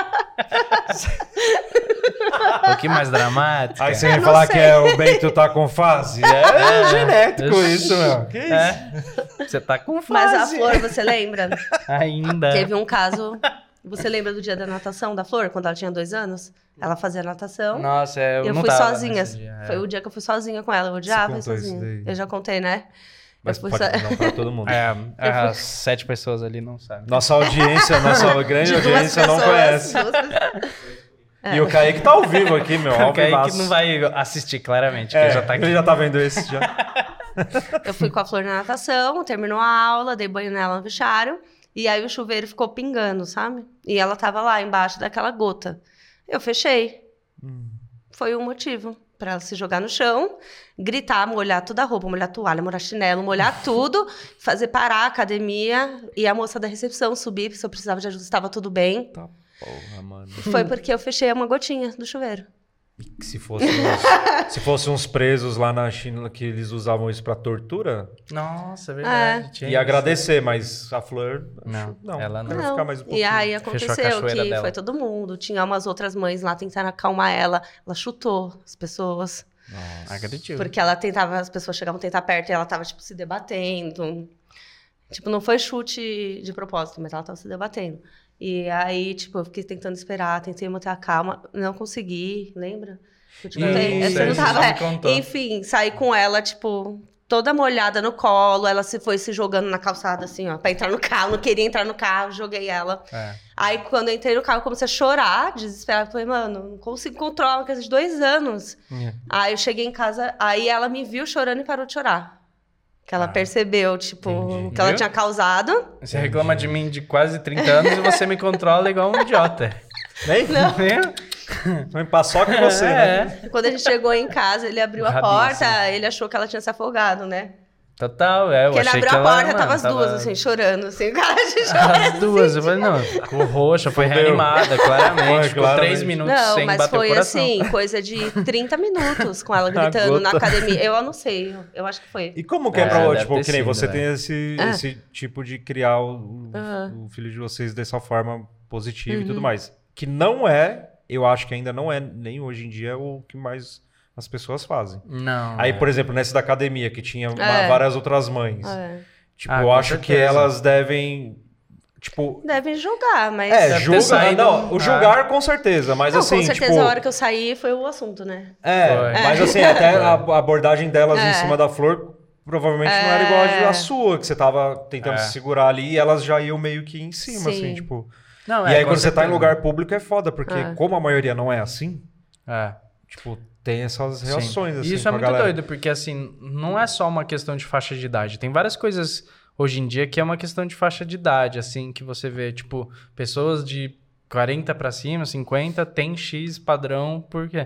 Um pouquinho mais dramática. Aí você vai não falar sei. que é o Bento tá com fase? É, É. genético Eu- isso, meu. Que isso? É. Você tá com fase. Mas a Flor, você lembra? Ainda. Teve um caso. Você lembra do dia da natação da Flor, quando ela tinha dois anos? Ela fazia natação. Nossa, é, eu, eu não fui tava sozinha. nesse dia, é. Foi o dia que eu fui sozinha com ela. Eu odiava ir contou isso sozinha. daí. Eu já contei, né? Mas eu fui pode so... não pra todo mundo. É, Eu fui- as sete pessoas ali não sabem. Nossa audiência, nossa grande de duas audiência não pessoas, conhece. duas pessoas. E o Kaique tá ao vivo aqui, meu. O Ao Kaique vivaço. não vai assistir claramente, que É, ele já tá aqui. ele já tá vendo esse já. Eu fui com a Flor na natação, terminou a aula, dei banho nela no vestiário. E aí o chuveiro ficou pingando, sabe? E ela tava lá embaixo daquela gota. Eu fechei. Hum. Foi o motivo pra ela se jogar no chão, gritar, molhar toda a roupa, molhar a toalha, molhar chinelo, molhar tudo, fazer parar a academia e a moça da recepção subir, se eu precisava de ajuda, estava tudo bem. Tá porra, mano. Foi porque eu fechei uma gotinha do chuveiro. Que se fosse uns, se fosse uns presos lá na China que eles usavam isso pra tortura, Nossa, é verdade. tinha ia isso. agradecer, mas a Flor... Não, não ela não. quero Não. ficar mais um E pouquinho. aí Fechou a aconteceu cachoeira que dela. foi todo mundo. Tinha umas outras mães lá tentando acalmar ela. Ela chutou as pessoas. Nossa. Acredito. Porque ela tentava, as pessoas chegavam a tentar perto e ela tava, tipo, se debatendo. Tipo, não foi chute de propósito, mas ela tava se debatendo. E aí, tipo, eu fiquei tentando esperar, tentei manter a calma, não consegui, lembra? Eu te contei? Isso, Você não isso, tava, você é. me contou. Enfim, saí com ela, tipo, toda molhada no colo, ela se foi se jogando na calçada, assim, ó, pra entrar no carro, não queria entrar no carro, joguei ela. É. Aí, quando eu entrei no carro, eu comecei a chorar, desesperada. Falei, mano, não consigo controlar uma criança de dois anos. É. Aí, eu cheguei em casa, aí ela me viu chorando e parou de chorar. Que ela Ah, percebeu, tipo, entendi. que ela Viu? tinha causado. Você reclama de mim de quase trinta anos e você me controla igual um idiota. Nem? Viu? Foi paçoca que você, né? É, Quando a gente chegou em casa, ele abriu a Rabinho, porta, ele achou que ela tinha se afogado, né? total. É, eu Porque ele achei abriu que a ela, porta, mano, tava as duas, tava- assim, chorando, assim, cara de chorar. As duas. Eu falei, não, ficou roxa, foi Fudeu. reanimada, claramente. Foi, ficou claramente. três minutos Não, sem mas bater o foi coração. assim, coisa de trinta minutos com ela gritando na gota. academia. Eu não sei, eu, eu acho que foi. E como que é, É, pra, deve tipo, ter que nem sido, você né? tem esse, É. esse tipo de criar o, Aham. o filho de vocês dessa forma positiva e Uhum. tudo mais. Que não é, eu acho que ainda não é, nem hoje em dia, o que mais as pessoas fazem. Não. Aí, é. por exemplo, nessa da academia, que tinha uma- É. várias outras mães. É. Tipo, Ah, eu com acho que certeza. elas devem, tipo... Devem julgar, mas... É, Deve ter julga, saído- não, o julgar com certeza, mas Não, assim, com certeza tipo... a hora que eu saí foi o assunto, né? É, Foi. mas assim, até a a abordagem delas em É. cima da Flor provavelmente não era igual a de- É. a sua, que você tava tentando É. se segurar ali e elas já iam meio que em cima, Sim. assim, tipo... Não, e é, aí com quando você tá em certeza. lugar público é foda, porque É. como a maioria não é assim, É. tipo, tem essas Sim. reações, assim, E isso com é a muito galera. doido, porque assim, não é só uma questão de faixa de idade. Tem várias coisas hoje em dia que é uma questão de faixa de idade, assim, que você vê, tipo, pessoas de quarenta pra cima, cinquenta, tem X padrão, porque...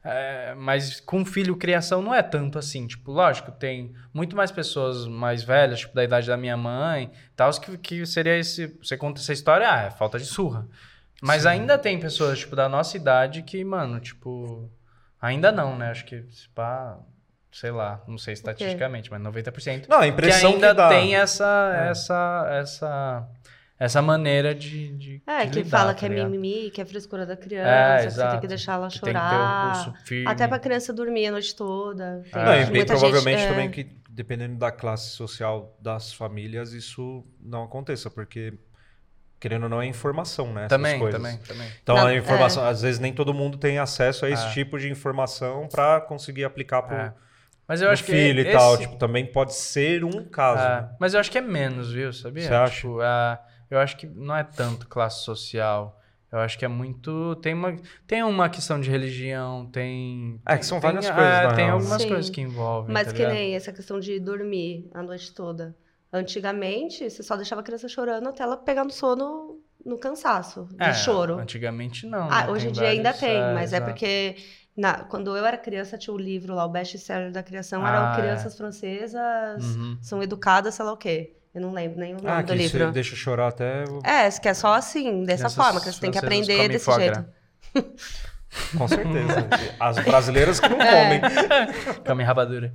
É, mas com filho, criação não é tanto assim. Tipo, lógico, tem muito mais pessoas mais velhas, tipo, da idade da minha mãe, tal, que, que seria esse... Você conta essa história, ah, é falta de surra. Mas Sim. ainda tem pessoas, tipo, da nossa idade que, mano, tipo... Ainda não, né? Acho que, se pá... Sei lá, não sei estatisticamente, mas noventa por cento. Não, a Que impressão ainda que dá... tem essa, É. essa, essa, essa maneira de, de É, de que lidar, fala tá que é ligado? mimimi, que é frescura da É, criança, que você exato. tem que deixar ela Que tem que ter o chorar. pulso firme. Até pra criança dormir a noite toda. Tem Ah, Não, e muita bem gente- provavelmente é. também que, dependendo da classe social das famílias, isso não aconteça, porque, querendo ou não, é informação, né? essas Também, coisas. também, também. Então, Não, a informação, às vezes nem todo mundo tem acesso a esse É. tipo de informação para conseguir aplicar pro, É. Mas eu acho que filho esse... e tal. Tipo, também pode ser um caso. É, né? mas eu acho que é menos, viu? Sabia? Você acha? Tipo, é, eu acho que não é tanto classe social. Eu acho que é muito... Tem uma, tem uma questão de religião, tem... É, que são tem, várias é, coisas, na Tem real. algumas Sim. coisas que envolvem, Mas tá que ligado? nem essa questão de dormir a noite toda. Antigamente, você só deixava a criança chorando até ela pegar no sono, no cansaço, de É, choro. antigamente não, Ah, né? hoje Tem em dia ainda vários- tem, é, mas é exato. porque na- quando eu era criança tinha o livro lá, o best-seller da criação, era Ah, o Crianças Francesas Uhum. São Educadas, sei lá o quê. Eu não lembro nem o nome Ah, do que isso livro. deixa chorar até... o- É, que é só assim, dessa Crianças forma, que você tem que francesas aprender comem desse foie jeito. gras. Com certeza. As brasileiras que não É. comem. Come rabadura.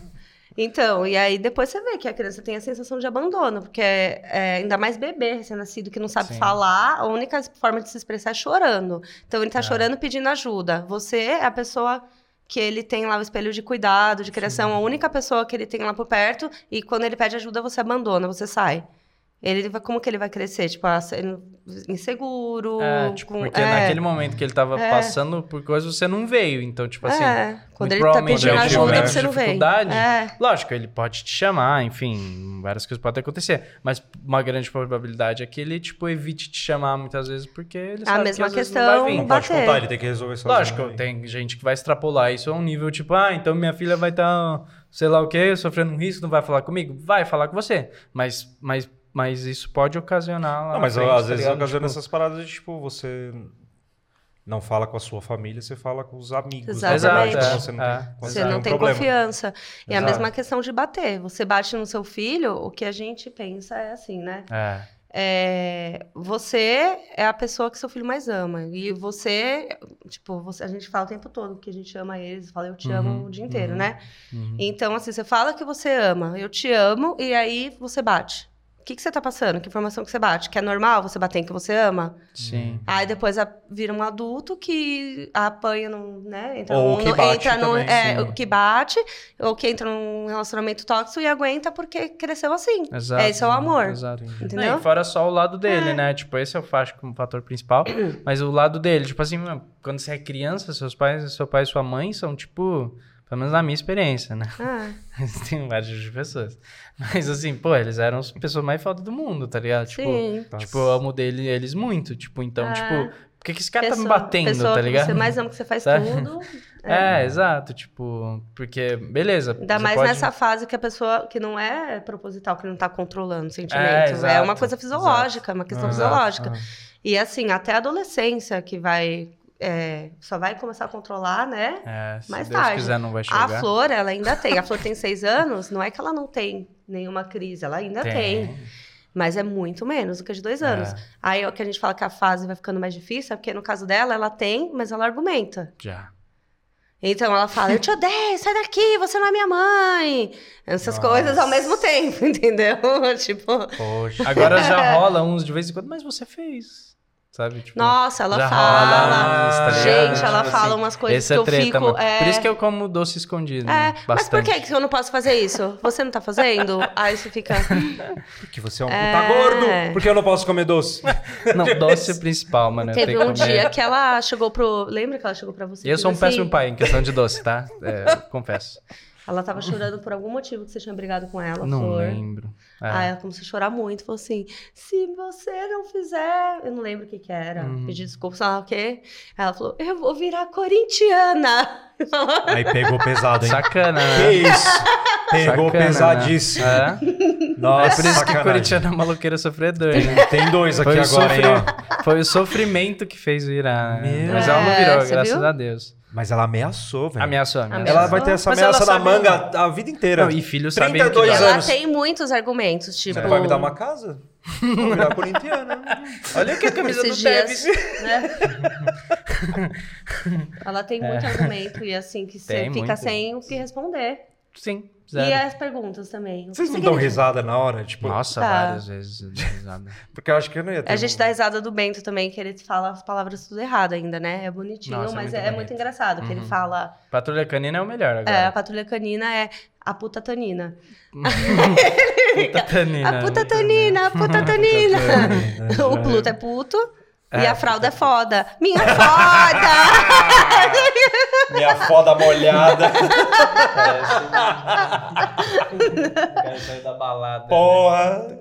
Então, e aí depois você vê que a criança tem a sensação de abandono, porque é, é, ainda mais bebê recém-nascido que não sabe Sim. falar, a única forma de se expressar é chorando. Então ele tá É. chorando pedindo ajuda. Você é a pessoa que ele tem lá o espelho de cuidado, de criação, a única pessoa que ele tem lá por perto, e quando ele pede ajuda, você abandona, você sai. Ele vai, como que ele vai crescer? Tipo, ah, sendo inseguro. É, tipo, com- porque é, naquele momento que ele tava É. passando por coisas, você não veio. Então, tipo assim... é, quando muito ele tá provavelmente pedindo ele tiver ajuda, você não vem. dificuldade, É. Lógico, ele pode te chamar, enfim, várias coisas podem acontecer. Mas uma grande probabilidade é que ele, tipo, evite te chamar muitas vezes, porque ele A sabe mesma que às vezes questão, não vai vir. Não pode bater. contar, ele tem que resolver sozinho. Lógico, né? tem gente que vai extrapolar isso a um nível, tipo, ah, então minha filha vai estar, sei lá o quê, sofrendo um risco, não vai falar comigo? Vai falar com você. Mas, mas, mas isso pode ocasionar lá Não, mas na frente, às tá vezes ligado? ocasiona Tipo, essas paradas de, tipo, você não fala com a sua família, você fala com os amigos. né? Exatamente. Então Exato, você não é, tem, quando Você tem não um tem problema. confiança. E a Exato. mesma questão de bater. Você bate no seu filho, o que a gente pensa é assim, né? É, É, você é a pessoa que seu filho mais ama. E você, tipo, você, a gente fala o tempo todo que a gente ama eles, fala eu te Uhum, amo o dia inteiro, uhum, né? uhum. Então, assim, você fala que você ama, eu te amo, e aí você bate. O que, que você tá passando? Que informação que você bate? Que é normal você bater em que você ama? Sim. Aí depois a- vira um adulto que apanha, num, né? Entra Ou num- que bate entra num- também, é, sim. o que bate, ou que entra num relacionamento tóxico e aguenta porque cresceu assim. Exato. Esse é o amor. Exato. Entendeu? Não, e fora só o lado dele, né? Tipo, esse eu faço como fator principal. Mas o lado dele, tipo assim, mano, quando você é criança, seus pais, seu pai e sua mãe são, tipo, pelo menos na minha experiência, né? Ah, Tem várias tipos de pessoas. Mas assim, pô, eles eram as pessoas mais fodas do mundo, tá ligado? Tipo, sim. Nossa. tipo, eu amo dele, eles muito. Tipo, então, Ah. tipo, por que, que esse cara tá me Pessoa- batendo, pessoa tá que ligado? você mais ama, que você faz Tá? tudo. É, exato, tipo, porque, beleza. Ainda você mais pode- nessa fase que a pessoa que não é proposital, que não tá controlando o sentimento. É, É, exato, uma coisa fisiológica, é uma questão Ah, fisiológica. ah. E assim, até a adolescência que vai. é, só vai começar a controlar, né? É, se Mais Deus tarde. quiser, não vai A chegar. Flor, ela ainda tem. A Flor tem seis anos, não é que ela não tem nenhuma crise, ela ainda tem. Mas é muito menos do que a de dois anos. É, Aí o que a gente fala que a fase vai ficando mais difícil, é porque no caso dela, ela tem, mas ela argumenta. já. Então ela fala, eu te odeio, sai daqui, você não é minha mãe. Essas Nossa. coisas ao mesmo tempo, entendeu? Tipo, Poxa. Agora já rola uns de vez em quando, mas você fez. Sabe? Tipo, nossa, ela já fala. rola uns, tá ligado? Gente, ela Tipo fala assim, umas coisas esse que é eu treta, fico. mano. É, Por isso que eu como doce escondido. é, né? mas por Bastante. que que eu não posso fazer isso? Você não tá fazendo? Aí você fica. Porque você é um É. puta gordo. Porque eu não posso comer doce. Não, doce é o principal, mano. eu Teve tenho que um comer. dia que ela chegou pro. Lembra que ela chegou pra você? E eu e sou um disse assim, péssimo pai em questão de doce, tá? É, eu confesso. Ela tava chorando por algum motivo que você tinha brigado com ela, Não Flor. lembro. É. Aí ela começou a chorar muito, falou assim, se você não fizer... Eu não lembro o que que era, Uhum. pedir desculpa, sei lá o quê. Aí ela falou, eu vou virar corintiana. Aí pegou pesado, hein? Sacana, Que né? isso? Pegou Sacana, pesadíssimo. Né? É. Nossa, É por isso que sacanagem. corintiano é maloqueiro sofredor, né? Tem dois aqui Foi o, agora, sofri- hein, ó. Foi o sofrimento que fez virar, né? Meu. Mas ela não É, virou, você graças viu? a Deus. Mas ela ameaçou, velho. Ameaçou, ameaçou. Ela vai ter essa Mas ameaça ela na sabe- manga a vida inteira. Não, e filhos sabem trinta e que... dois Ela anos. tem muitos argumentos, tipo... Você vai me dar uma casa? Vou virar corintiana. Olha aqui a camisa esses do dias, Tevez. né? Ela tem muito argumento e assim, que você É. Tem fica muito. sem o que responder. Sim, E zero. as perguntas também. O que Vocês não significa? dão risada na hora? Tipo, Nossa, Tá. várias vezes eu dei risada. porque eu acho que eu não ia ter. A gente um- dá risada do Bento também, que ele fala as palavras tudo errado ainda, né? É bonitinho, Nossa, é mas muito é, é bonito. muito engraçado, que ele Uhum. fala... Patrulha Canina é o melhor É, a agora. patrulha canina é a puta tanina. Puta Tanina. A puta tanina, a puta tanina. Tanina, O já Pluto é. é puto, E é, a fralda é foda. Minha foda! Minha foda molhada. Parece sair da balada. Porra! Né?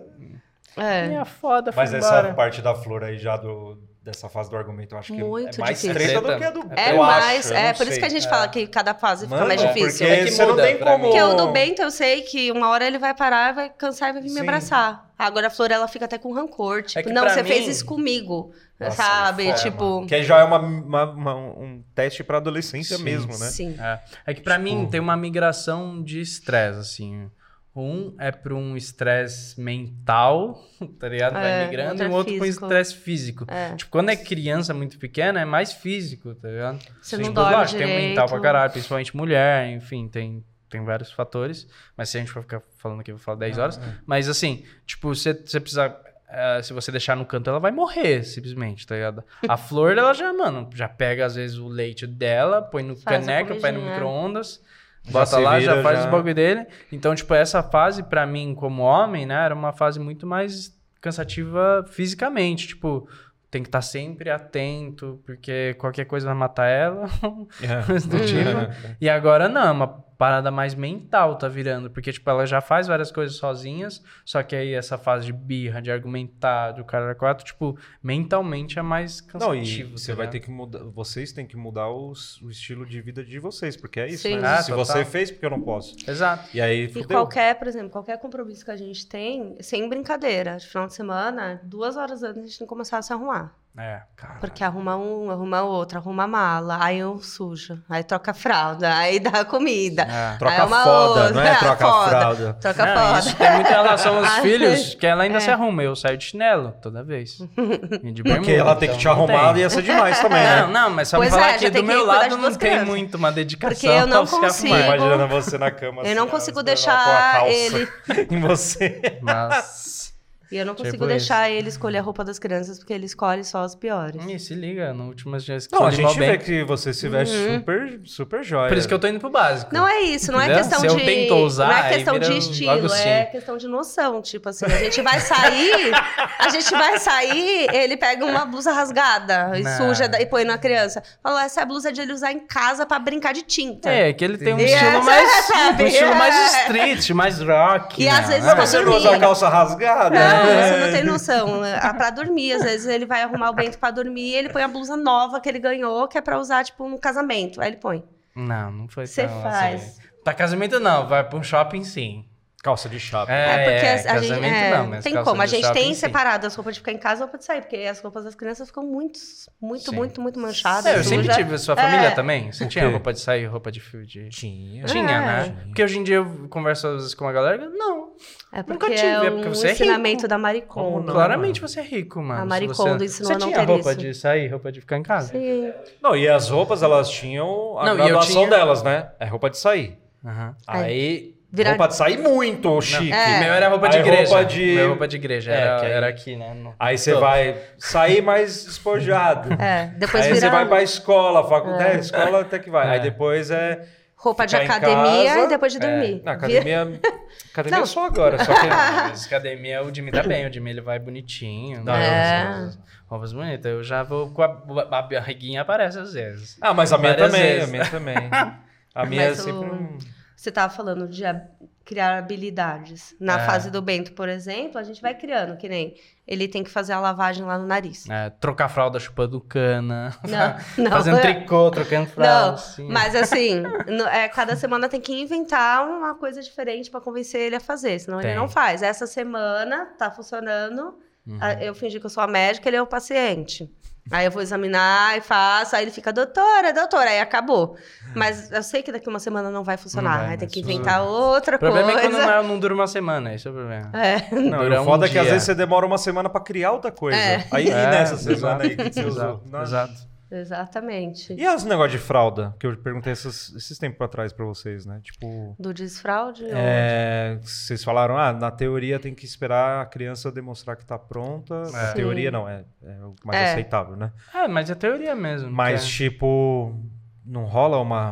É. Minha foda foi Mas embora. essa parte da flor aí já do, dessa fase do argumento, eu acho que Muito é mais difícil. treta do que a do É eu mais, acho, eu é não por isso sei. que a gente É. fala que cada fase fica Mano, mais difícil. Porque É que você não muda tem pra como... mim. Porque o do Bento eu sei que uma hora ele vai parar, vai cansar e vai vir Sim. me abraçar. Agora a Flor ela fica até com rancor, tipo, que não, pra você mim- fez isso comigo, Nossa, sabe? foda, Tipo, mano. Que já é uma, uma- uma- um teste pra adolescência Sim. mesmo, né? sim. É, é que pra Tipo- mim tem uma migração de estresse, assim. Um é pra um estresse mental, tá ligado? Vai É, migrando, outro e é o outro pra um físico. estresse físico. É. Tipo, quando é criança muito pequena, é mais físico, tá ligado? Você não Tipo, dorme lógico, tem o mental pra direito. caralho, principalmente mulher, enfim, tem, tem vários fatores. Mas se a gente for ficar falando aqui, eu vou falar dez horas. Mas assim, tipo, você, você precisa... eh, se você deixar no canto, ela vai morrer, simplesmente, tá ligado? A Flor, ela já, mano, já pega às vezes o leite dela, põe no Faz a caneca, põe no comidinha, é. micro-ondas, Já bota se lá, vira, já faz já- os bagulho dele. Então, tipo, essa fase, pra mim, como homem, né, era uma fase muito mais cansativa fisicamente. Tipo, tem que estar sempre atento, porque qualquer coisa vai matar ela, coisa do tipo. E agora não, é uma parada mais mental tá virando, porque tipo, ela já faz várias coisas sozinhas, só que aí essa fase de birra, de argumentar, do cara quatro, tipo, mentalmente é mais Não, e cansativo. você tá vai ligado? ter que mudar, vocês têm que mudar os- o estilo de vida de vocês, porque é isso, Sim. né? Ah, Se total. você fez, porque eu não posso. Exato. E aí, E fudeu. qualquer, por exemplo, qualquer compromisso que a gente tem, sem brincadeira, de final de semana, duas horas antes a gente tem que começar a se arrumar. É, cara. Porque arruma um, arruma outro, arruma mala, aí eu sujo, aí troca a fralda, aí dá a comida. É. Troca aí uma foda, outra, não é troca a foda, fralda. Troca Não, foda. isso tem muita relação aos Ai, filhos, que ela ainda é. se arruma. Eu saio de chinelo toda vez. E de bermuda, Porque ela tem que então te não arrumar, tem. ia ser demais também, né? Não, não, mas só Pois pra falar é, que já do tem que meu cuidar lado de não duas tem crianças. muito uma dedicação. Porque eu não ao se arrumar. consigo. Imaginando você na cama Eu não assim, consigo ó, deixar com a calça ele- em você. Mas... E eu não consigo Tipo deixar ele escolher a roupa das crianças, porque ele escolhe só as piores. Ih, se liga, no últimas dias que Não, sou a de gente mal bem. vê que você se veste super, super jóia. Por isso que eu tô indo pro básico. Não é isso, não é Entendeu? questão Se eu de. tento ousar, não é aí questão vira de um estilo, Agostinho. é questão de noção. Tipo assim, a gente vai sair, a gente vai sair, ele pega uma blusa rasgada e Não. suja e põe na criança. Fala, essa é a blusa de ele usar em casa pra brincar de tinta. É, que ele tem um E estilo essa, mais. sabe? Um estilo mais É. street, mais rock. E né? às vezes Ah, pra mas você não dormir. usa a calça rasgada? Não, É. você não tem noção. Ah, pra dormir, às vezes ele vai arrumar o Bento pra dormir, ele põe a blusa nova que ele ganhou, que é pra usar, tipo, no casamento. Aí ele põe. Não, não foi Você tão faz. assim. Pra casamento não, vai pra um shopping sim. Calça de chapa. É, porque a gente. casamento É, não, mas tem calça como. A de gente shopping, tem sim. separado as roupas de ficar em casa e roupa de sair, porque as roupas das crianças ficam muito, muito, Sim. muito, muito manchadas. É, eu sempre suja. tive. Sua família É. também? Você O tinha quê? roupa de sair, roupa de fio de... Tinha. Tinha, É. né? Porque hoje em dia eu converso às vezes com uma galera, não. É Nunca porque tive, é é porque um você é ensinamento rico. da Como Maricondo. não? Claramente você é rico, mano. A Se Marie você... Kondo ensinou Você a não tinha ter roupa isso. de sair, roupa de ficar em casa? Sim. Não, e as roupas, elas tinham a Não, e eu graduação tinha- delas, né? É roupa de sair. Aham. Aí, Virar- roupa de sair muito chique. É. O meu era roupa de Aí igreja. roupa de- Meu roupa de igreja. É, Era, que aí- era aqui, né? no- Aí você Tô. vai sair mais despojado. É, depois Aí vira você vai pra escola, faculdade, É. escola até que vai. É. Aí depois é... roupa de ficar em academia casa. e depois de É. dormir. Na academia... Academia Não. só agora, só que... Mas academia, o Jimmy tá bem. O Jimmy, ele vai bonitinho. Não, né? É. Roupas- Roupas bonitas. Eu já vou com a, a barriguinha aparece às vezes. Ah, mas a minha Várias também, vezes. a minha também. A minha é Mas sempre... o- um- Você tava falando de a- criar habilidades. Na É. fase do Bento, por exemplo, a gente vai criando, que nem ele tem que fazer a lavagem lá no nariz. É, trocar fralda chupando cana. Não, não. Fazendo tricô, trocando fralda. Não, assim. mas assim, no- é, cada semana tem que inventar uma coisa diferente pra convencer ele a fazer, senão Tem. ele não faz. Essa semana tá funcionando, Uhum. a- eu fingi que eu sou a médica, ele é o paciente. Aí eu vou examinar e faço, aí ele fica, doutora, doutora, aí acabou. Mas eu sei que daqui uma semana não vai funcionar, Não vai, aí tem mas que funciona. inventar outra O problema coisa. é quando não, não dura uma semana, esse é o problema. É. Não, Dura o foda um é que às dia. vezes você demora uma semana pra criar outra coisa. É. Aí e É, nessa semana exato, aí que você usou. exato, Nossa. exato. Exatamente. E os negócios de fralda? Que eu perguntei esses, esses tempos pra trás pra vocês, né? Tipo... Do desfraude? é, vocês falaram, ah, na teoria tem que esperar a criança demonstrar que tá pronta. Na É. teoria Sim. não, é, é o mais É. aceitável, né? É, mas é teoria mesmo. Mas, que tipo, não rola uma...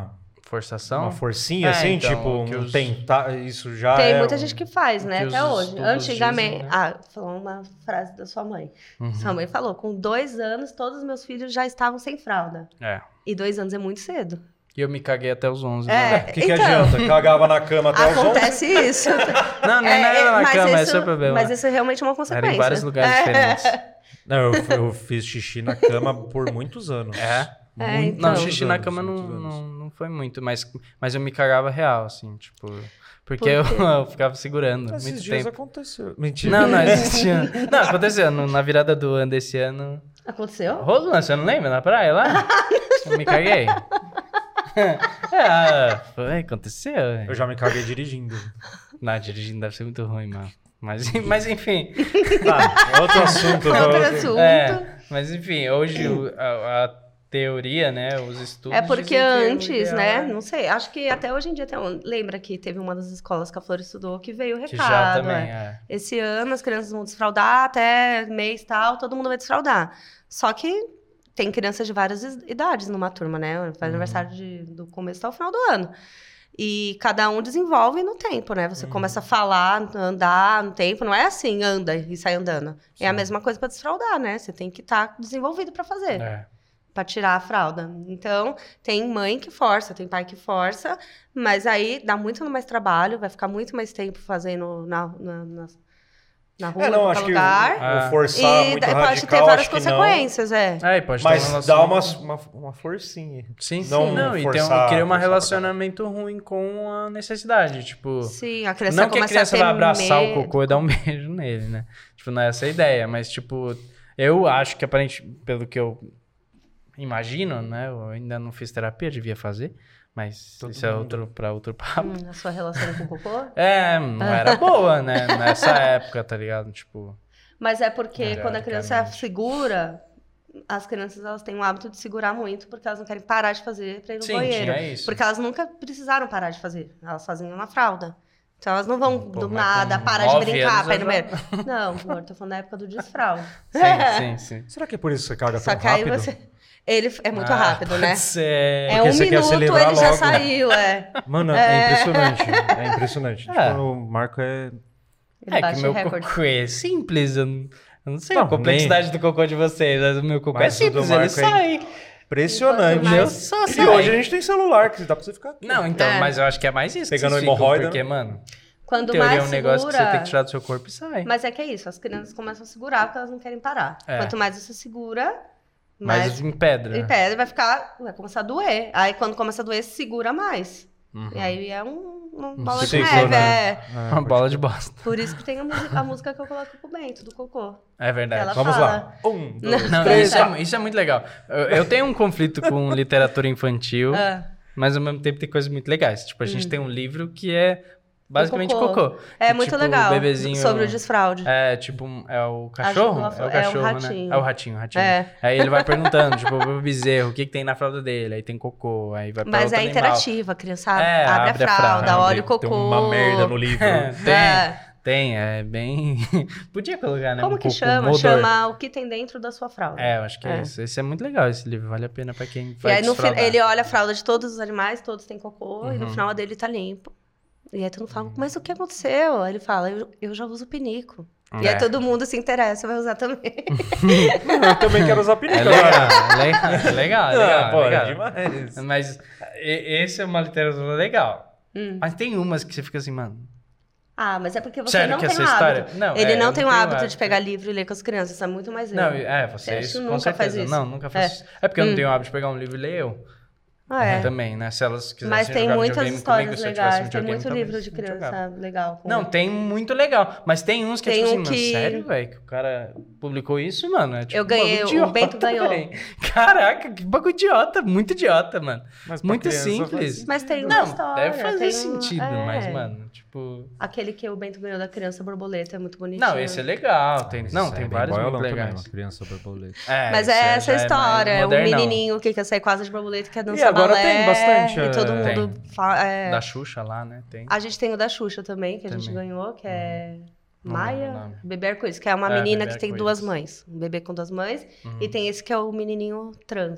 Forçação? Uma forcinha, É, assim, então, tipo, que um os- tentar, isso já Tem é muita um- gente que faz, né? que os Até hoje. estudos Antigamente. dizem, né? Ah, falou uma frase da sua mãe. Uhum. Sua mãe falou: com dois anos, todos os meus filhos já estavam sem fralda. É. E dois anos é muito cedo. E eu me caguei até os onze. É, né? O que, que então, adianta? Cagava na cama até os onze? acontece isso. Não, não é, nada na mas cama, isso, esse é o problema. Mas isso é realmente uma Era consequência. em vários lugares É. diferentes. Não, eu, eu fiz xixi na cama por muitos anos. É? É, Muito- então. Não, xixi na anos, cama não, muitos anos. não, não foi muito, mas, mas eu me cagava real, assim, tipo... Porque Por eu, quê? eu ficava segurando Esses muito dias tempo. aconteceu. Mentira. Não, não existia. Não, aconteceu. no- Na virada do ano desse ano... Aconteceu? Rolou, você não lembra? Na praia lá? Eu me caguei. É, foi, aconteceu. Eu já me caguei dirigindo. Não, dirigindo deve ser muito ruim, mano. Mas, mas enfim. Tá, outro assunto. Outro vamos- assunto. É, mas enfim, hoje o- a, a teoria, né, os estudos É porque dizem que o antes, ideal né? é- Não sei, acho que até hoje em dia tem um... Lembra que teve uma das escolas que a Flor estudou que veio o recado. Que já também, é. é. Esse ano as crianças vão desfraldar até mês tal, todo mundo vai desfraldar. Só que tem crianças de várias is- idades numa turma, né? Faz Uhum. aniversário de- do começo até o final do ano. E cada um desenvolve no tempo, né? Uhum. Você começa a falar, andar no tempo. Não é assim, anda e sai andando. É a Sim. mesma coisa para desfraldar, né? Você tem que estar desenvolvido para fazer. É. Pra tirar a fralda. Então, tem mãe que força, tem pai que força, mas aí dá muito mais trabalho, vai ficar muito mais tempo fazendo na, na, na, na rua, É, não, em acho qualquer que lugar. o, Ah. o forçar E muito daí radical, pode ter várias acho que consequências, é. É, e pode não, ter mas uma dá relação... uma, uma, uma forcinha. Sim, não sim. Não, e, tem um, forçar- e cria um forçar pra relacionamento ruim com a necessidade, tipo... Sim, a criança Não que a começa criança a ter vai abraçar medo. o cocô e dar um beijo nele, né? Tipo, não é essa a ideia, mas, tipo, eu acho que, aparente, pelo que eu imagino, né? Eu ainda não fiz terapia, devia fazer, mas Todo isso é mundo. outro, pra outro papo. Hum, a sua relação com o cocô? É, não era boa, né? Nessa época, tá ligado? Tipo, Mas é porque Era, quando a criança realmente. segura, as crianças elas têm o hábito de segurar muito porque elas não querem parar de fazer pra ir no sim, banheiro. tinha isso. Porque elas nunca precisaram parar de fazer. Elas faziam uma fralda. Então elas não vão Pô, do mas nada com parar de nove brincar anos pra ir no eu já- banheiro. Não, amor, tô falando da época do desfraldo. Sim, sim, sim. Será que é por isso que você caga Só tão que aí rápido? você. Ele é muito Ah, rápido, pode né? ser. É Porque um você quer minuto, acelerar ele já logo. saiu, é. Mano, é, impressionante. É impressionante. É. Tipo, o Marco é... Ele É que bate o meu recorde. cocô é simples, eu não, eu não sei Não, a complexidade do cocô de vocês, mas o meu cocô Mas é o do simples, ele Marco é sai. impressionante. Enquanto O meu mais- só E sai. hoje a gente tem celular, que dá pra você ficar aqui. Não, então, É. mas eu acho que é mais isso Pegando que vocês ficam, hemorroida, porque, mano, Quando em teoria é mais um negócio que você tem que segura. tirar do seu corpo e sai. Mas é que é isso, as crianças começam a segurar porque elas não querem parar. É. Quanto mais você segura, Mas mais em pedra. em pé, ele vai ficar, vai começar a doer. Aí quando começa a doer, segura mais. Uhum. E aí é um, uma Um bola de ciclo, neve, né? é. Uma bola de bosta. Por isso que tem a música, a música que eu coloco pro Bento, do cocô. É verdade. Ela Vamos fala. lá. Um, dois, Não, três, isso quatro. é, isso é muito legal. Eu, eu tenho um conflito com literatura infantil, Ah, mas ao mesmo tempo tem coisas muito legais. Tipo, a gente tem um livro que é basicamente cocô. cocô. é Que, muito tipo, legal. O bebezinho... sobre o desfraude. É, tipo, um- é o cachorro? Acho que É o é o cachorro, né? ratinho. É o ratinho, o ratinho. É. Aí ele vai perguntando, tipo, o bezerro, o que, que tem na fralda dele? Aí tem cocô, aí vai pra Mas outro é animal. interativa, a criança abre, É, abre abre a a fralda, fralda, olha o Tem cocô. uma merda no livro. É, tem, É. tem, é bem... Podia colocar, né? Como um que cocô, chama? um odor. Chama o que tem dentro da sua fralda. É, eu acho que é, É. isso. Esse é muito legal, esse livro. Vale a pena pra quem E vai aí no final, desfraldar. ele olha a fralda de todos os animais, todos têm cocô, e no Uhum. final a dele tá limpo. E aí todo mundo fala, mas o que aconteceu? Aí ele fala, eu, eu já uso pinico. E É. aí todo mundo se interessa, vai usar também. Eu também quero usar É pinico legal, agora. é legal, é legal, é Ah, legal, pô, é legal. é demais. Mas e- esse é uma literatura legal. Hum. Mas tem umas que você fica assim, mano... Ah, mas é porque você Sério não que tem essa um história... hábito. Não, Ele é, não eu tem o tenho hábito de pegar livro e ler com as crianças, isso é muito mais ele. Não, é, você, Você acha isso, que com nunca certeza. faz isso? Não, nunca faço. É, porque eu não tenho o hábito de pegar um livro e ler eu. Ah, é. Também, né? Se elas quisessem Mas tem jogar muitas videogame histórias comigo, se eu tivesse legais, tem videogame, muito talvez livro de eu jogava. criança legal. com- Não, tem muito legal. Mas tem uns que Tem é tipo um assim, mano, que- sério, velho, que o cara publicou isso, mano. É, tipo, Eu ganhei, bagulho o idiota, Bento ganhou. velho. Caraca, que bagulho idiota, muito idiota, mano. Mas pra Muito criança simples. faz- Mas tem uma Não, história. deve fazer tem um- sentido, é. mas, mano, tipo... Aquele que o Bento ganhou da criança borboleta é muito bonitinho. Não, esse é legal. Tem, não, Isso tem é bem vários muito boiolão também, legais. uma criança borboleta. É, Mas esse é essa já a história, mais é um modernão. menininho que quer sair com asas de borboleta, quer dançar E agora balé, tem bastante, e todo é, mundo fa- é. Da Xuxa lá, né? Tem. A gente tem o da Xuxa também, que a gente Também. ganhou, que é Não lembro o Maia, nome. Bebê Arco-Íris, que é uma É, menina Bebê que tem Arco-Íris. duas mães, um bebê com duas mães, Uhum. e tem esse que é o menininho trans.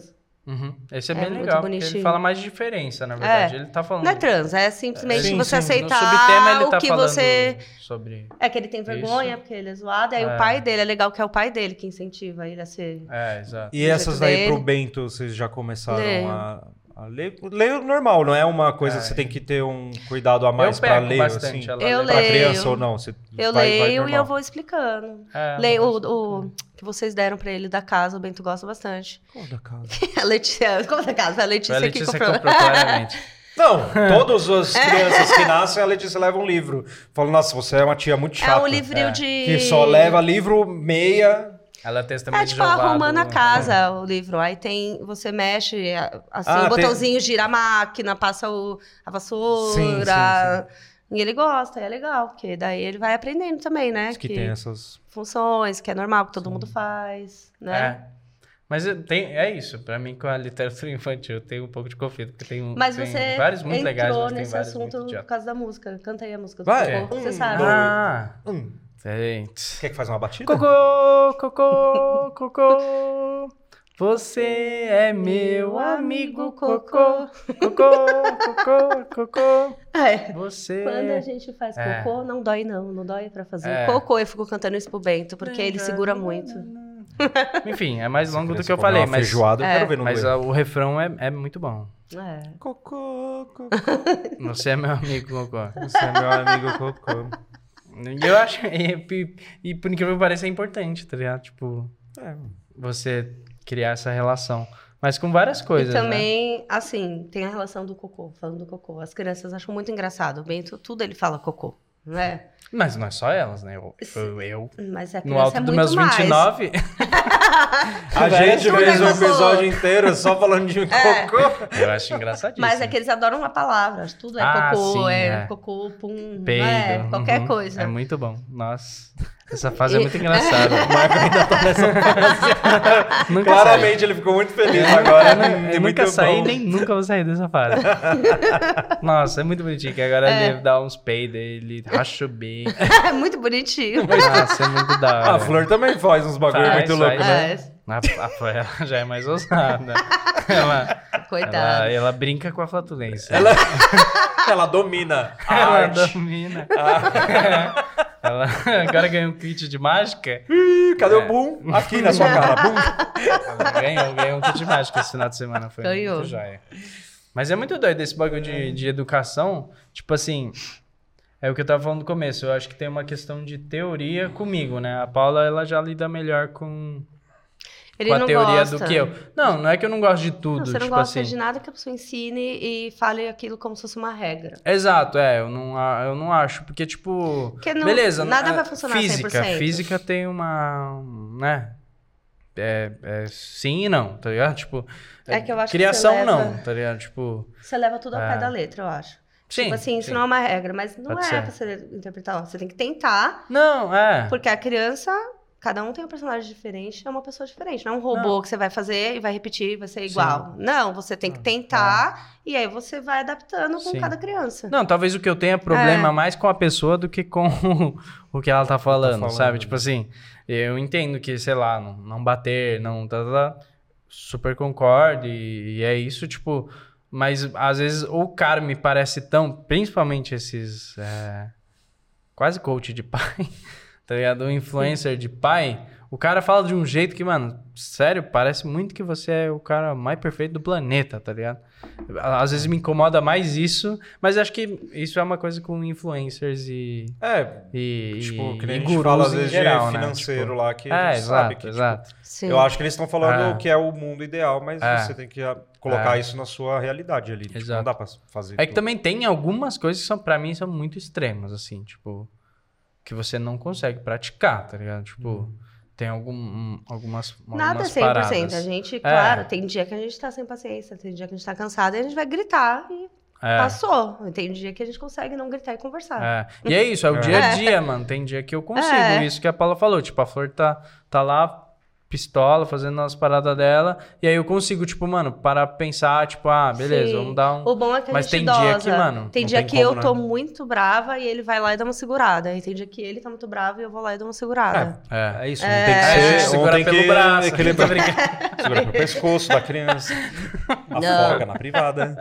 Uhum. Esse é, É bem muito legal, porque bonitinho. ele fala mais de diferença, na verdade. É. Ele tá falando... Não é trans, é simplesmente Sim, você sim. aceitar No subtema ele tá o que falando você... sobre... É que ele tem vergonha, Isso. porque ele é zoado, e aí É. o pai dele, é legal que é o pai dele que incentiva ele a ser... É, exato. E Do essas jeito aí dele. pro Bento, vocês já começaram Leio. a, a ler? Leio normal, não é uma coisa É. que você tem que ter um cuidado a mais eu pra pego ler, bastante. assim? Ela Eu lê Pra leio. criança ou não? Você Eu vai- vai leio e normal. eu vou explicando. É, Leio eu o, vou o que vocês deram pra ele da casa, o Bento gosta bastante. Qual da casa? A Letícia, como da casa? A Letícia, Foi a Letícia que que comprou. comprou, claramente. Não, todas as crianças que nascem, a Letícia leva um livro. Fala, nossa, você é uma tia muito chata. É um livrinho É. de... Que só leva livro meia... Ela testemunha É de tipo Jeová arrumando do- a casa, o livro. Aí tem, você mexe, assim, Ah, o tem- botãozinho gira a máquina, passa o, a vassoura. Sim, sim, E ele gosta, é legal, porque daí ele vai aprendendo também, né? Que tem essas... Funções, que é normal, que todo mundo faz, né? É. Mas eu tenho, é isso, pra mim com a literatura infantil eu tenho um pouco de conflito, porque tem, Mas tem você vários muito entrou legais, mas tem nesse vários assunto muito por idiotas. causa da música. Canta aí a música do Vai. Cocô, Um, você sabe. dois. Ah, Hum. gente. Quer que faz uma batida? Cocô, cocô, cocô, você é meu amigo cocô, cocô, cocô, cocô, É. você... Quando a gente faz É. cocô, não dói não, não dói pra fazer. É. Cocô, eu fico cantando isso pro Bento, porque ele segura muito. Enfim, é mais longo do Criança que eu comer falei, uma mas, feijoada, eu É. quero ver no mas doer. a- o refrão é, é muito bom. É. Cocô, cocô. Você é meu amigo cocô. Você é meu amigo cocô. E eu acho, e, e, e por incrível que pareça, é importante, tá ligado? Tipo, É. você criar essa relação. Mas com várias coisas, E né? também, assim, tem a relação do cocô, falando do cocô. As crianças acham muito engraçado. O Bento, tudo ele fala cocô, não é? Mas não é só elas, né? Eu, eu, eu Mas a no criança alto é dos muito meus mais. vinte e nove... A gente Tudo fez é um cocô. episódio inteiro só falando de cocô. eu acho engraçadíssimo. Mas é que eles adoram uma palavra. Tudo é Ah, cocô, sim, é, é. cocô, pum, Peido, é, qualquer uhum. coisa. É muito bom. Nossa, essa fase é E- muito engraçada. O Marco ainda tá nessa fase. Nunca Claramente ele ficou muito feliz agora. Eu, nu- é eu muito nunca saí, bom. nem nunca vou sair dessa fase. Nossa, é muito bonitinho, que agora É. ele dá uns peidos, ele racha o bico. É muito bonitinho. Nossa, é muito da hora. Ah, a Flor também faz uns bagulho Faz, muito louco, faz. né? É, A, a Flor, ela já é mais ousada. Ela, coitado. ela, ela brinca com a flatulência. Ela, ela domina a Ela arte. domina. Ela agora ganhou um kit de mágica. Ih, cadê o boom? Aqui na sua cara, boom. Ela ganhou, ganhou um kit de mágica esse final de semana. Foi Ganhou. muito joia. Mas é muito doido esse bagulho de, de educação. Tipo assim, é o que eu tava falando no começo. Eu acho que tem uma questão de teoria comigo, né? A Paula, ela já lida melhor com, Ele com a não teoria gosta. do que eu. Não, não é que eu não gosto de tudo. Não, você não tipo gosta assim. de nada que a pessoa ensine e fale aquilo como se fosse uma regra. Exato, é, eu não, a- eu não acho, porque, tipo, Porque não- beleza, nada a- vai funcionar física, cem por cento. Física tem uma, né, é, é sim e não, tá ligado? Tipo, É que eu acho que criação você leva- não, tá ligado? Tipo, Você leva tudo ao É. pé da letra, eu acho. sim, Tipo assim, isso sim. não é uma regra, mas não Pode é ser. pra você interpretar. ó, Você tem que tentar, Não, é, porque a criança, cada um tem um personagem diferente, é uma pessoa diferente. Não é um robô Não. que você vai fazer e vai repetir, vai ser igual. Não, você tem que tentar e aí você vai adaptando com Sim. cada criança. não, talvez o que eu tenha problema É. mais com a pessoa do que com o que ela tá falando, falando, sabe? né? Tipo assim, eu entendo que, sei lá, não, não bater, não, tá, tá, tá, super concordo e, e é isso, tipo, mas às vezes o cara me parece tão, principalmente esses é, quase coach de pai, tá ligado? O influencer de pai, o cara fala de um jeito que, mano, sério, parece muito que você é o cara mais perfeito do planeta, tá ligado? Às vezes me incomoda mais isso, mas acho que isso é uma coisa com influencers e... É, e tipo, que nem e a gente gurus fala às em vezes geral, de né? financeiro Tipo, lá, que é, a gente exato, sabe que, tipo, exato. Sim. eu acho que eles estão falando É. o que é o mundo ideal, mas É. você tem que ah, colocar É. isso na sua realidade ali. Tipo, Exato. não dá pra fazer É que tudo. também tem algumas coisas que são, pra mim, são muito extremas, assim, tipo, que você não consegue praticar, tá ligado? Tipo, Uhum. tem algum, um, algumas, Nada é algumas cem por cento. paradas. A gente, claro, tem dia que a gente tá sem paciência, tem dia que a gente tá cansado e a gente vai gritar e É, passou. E tem dia que a gente consegue não gritar e conversar. é. E é isso, é o É. dia a dia, mano. Tem dia que eu consigo, É. isso que a Paula falou. Tipo, a Flor tá, tá lá pistola, fazendo as paradas dela. E aí eu consigo, tipo, mano, para pensar, tipo, ah, beleza, Sim. vamos dar um... O bom é que a Mas gente tem dosa. dia que, mano... Tem não dia tem que como, eu tô né? muito brava e ele vai lá e dá uma segurada. Aí tem dia que ele tá muito bravo e eu vou lá e dou uma segurada. É, é isso, É. não tem que Aí a gente ser... segura um tem pelo que braço. equilibrar. Segura pelo pescoço da criança. Afoga na privada.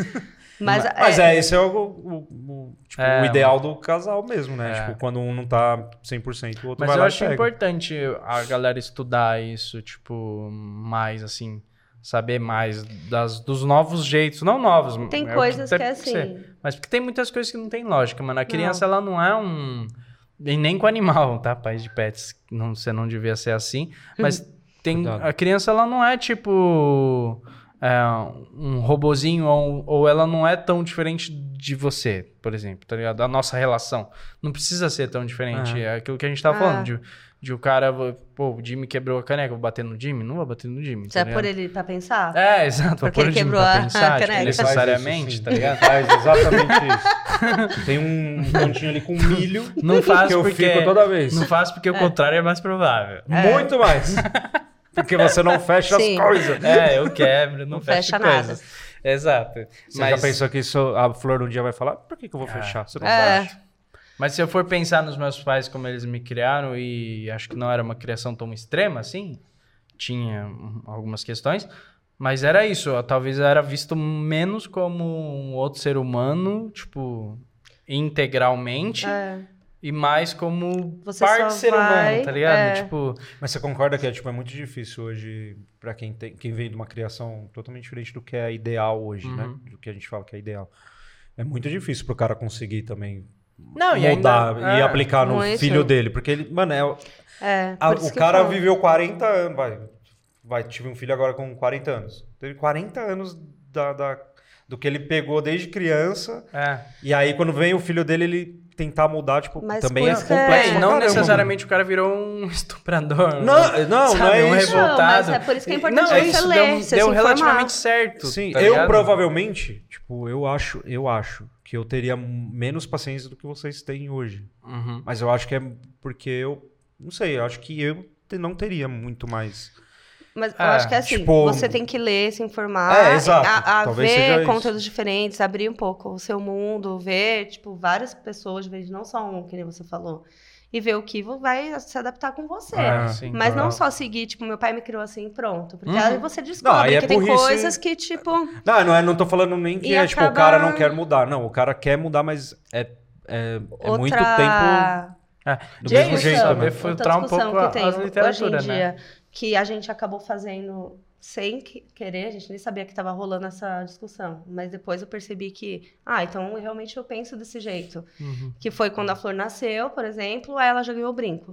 Mas, Mas é, é, esse é o, o, o, tipo, É, o ideal do casal mesmo, né? É. Tipo, quando um não tá cem por cento, o outro Mas vai eu lá acho e pega. importante a galera estudar isso, tipo, mais, assim, saber mais das, dos novos jeitos. Não novos. tem é o coisas que tem é que ser. assim. Mas porque tem muitas coisas que não tem lógica, mano. A criança, Não. ela não é um... E nem com animal, tá? Pais de pets, não, você não devia ser assim. Mas tem... Cuidado. A criança, ela não é, tipo... é, um robozinho ou, ou ela não é tão diferente de você, por exemplo, tá ligado? A nossa relação não precisa ser tão diferente. Aham. É aquilo que a gente tava Ah. falando, de, de o cara, pô, o Jimmy quebrou a caneca, vou bater no Jimmy? Não vou bater no Jimmy, Você tá é por ligado? ele pra pensar? É, exato, vou Porque pôr o ele Jimmy quebrou pra a pensar, tipo, caneca. Ele faz necessariamente, isso, tá sim. ligado? Faz exatamente isso. Tem um pontinho ali com milho Não faz que eu porque... fico toda vez. Não faz porque o contrário é mais provável. Muito mais. Porque você não fecha Sim. as coisas. É, eu quebro, não, Não fecho fecha nada. coisas. Exato. Você Mas... já pensou que isso, a Flor um dia vai falar? Por que, que eu vou fechar? Você não É. fecha. Mas se eu for pensar nos meus pais, como eles me criaram, e acho que não era uma criação tão extrema assim, tinha hum, algumas questões, mas era isso, ó, talvez era visto menos como um outro ser humano, tipo, integralmente, É. e mais como Você parte só do ser vai- humano, tá ligado? é. Tipo, Mas você concorda que é, tipo, é muito difícil hoje pra quem, tem, quem vem de uma criação totalmente diferente do que é ideal hoje, né? Uhum. Do que a gente fala que é ideal. É muito difícil pro cara conseguir também não, e mudar ainda, e é, aplicar no muito. filho dele. Porque ele, mano, é, É, a- por isso o que cara eu falo. viveu quarenta anos, vai, vai, tive um filho agora com quarenta anos. Teve quarenta anos da, da- do que ele pegou desde criança. É. E aí, quando vem o filho dele, ele tentar mudar, tipo, Mas também por é isso que complexo. é- E pra não caramba, necessariamente o cara virou um estuprador. mano. Não, não, sabe, não é um isso. revoltado. Não, mas é por isso que é importante Não, você isso ler, deu, você deu se relativamente informar. certo. Sim, tá eu ligado? provavelmente, tipo, eu acho, eu acho que eu teria menos paciência do que vocês têm hoje. Uhum. Mas eu acho que é porque eu, não sei, eu acho que eu te- não teria muito mais. Mas eu Ah, acho que é assim, tipo- você tem que ler, se informar, É, exato. a, a Talvez seja ver isso. conteúdos diferentes, abrir um pouco o seu mundo, ver, tipo, várias pessoas, de vez, não só um, que nem você falou, e ver o que vai se adaptar com você. Ah, sim. Mas não Ah. só seguir, tipo, meu pai me criou assim, pronto. Porque Uhum. aí você descobre Não, aí é que tem burrice. coisas que, tipo... Não, não, é, não tô falando nem que E é, tipo, o acaba- cara não quer mudar. Não, o cara quer mudar, mas é, é, é outra... muito tempo É, do e é mesmo isso, jeito, saber né? filtrar um Outra discussão pouco a, que tem as hoje em literaturas, dia, né? que a gente acabou fazendo sem que- querer, a gente nem sabia que estava rolando essa discussão. Mas depois eu percebi que, ah, então realmente eu penso desse jeito. Uhum. Que foi quando a Flor nasceu, por exemplo, aí ela já ganhou o brinco.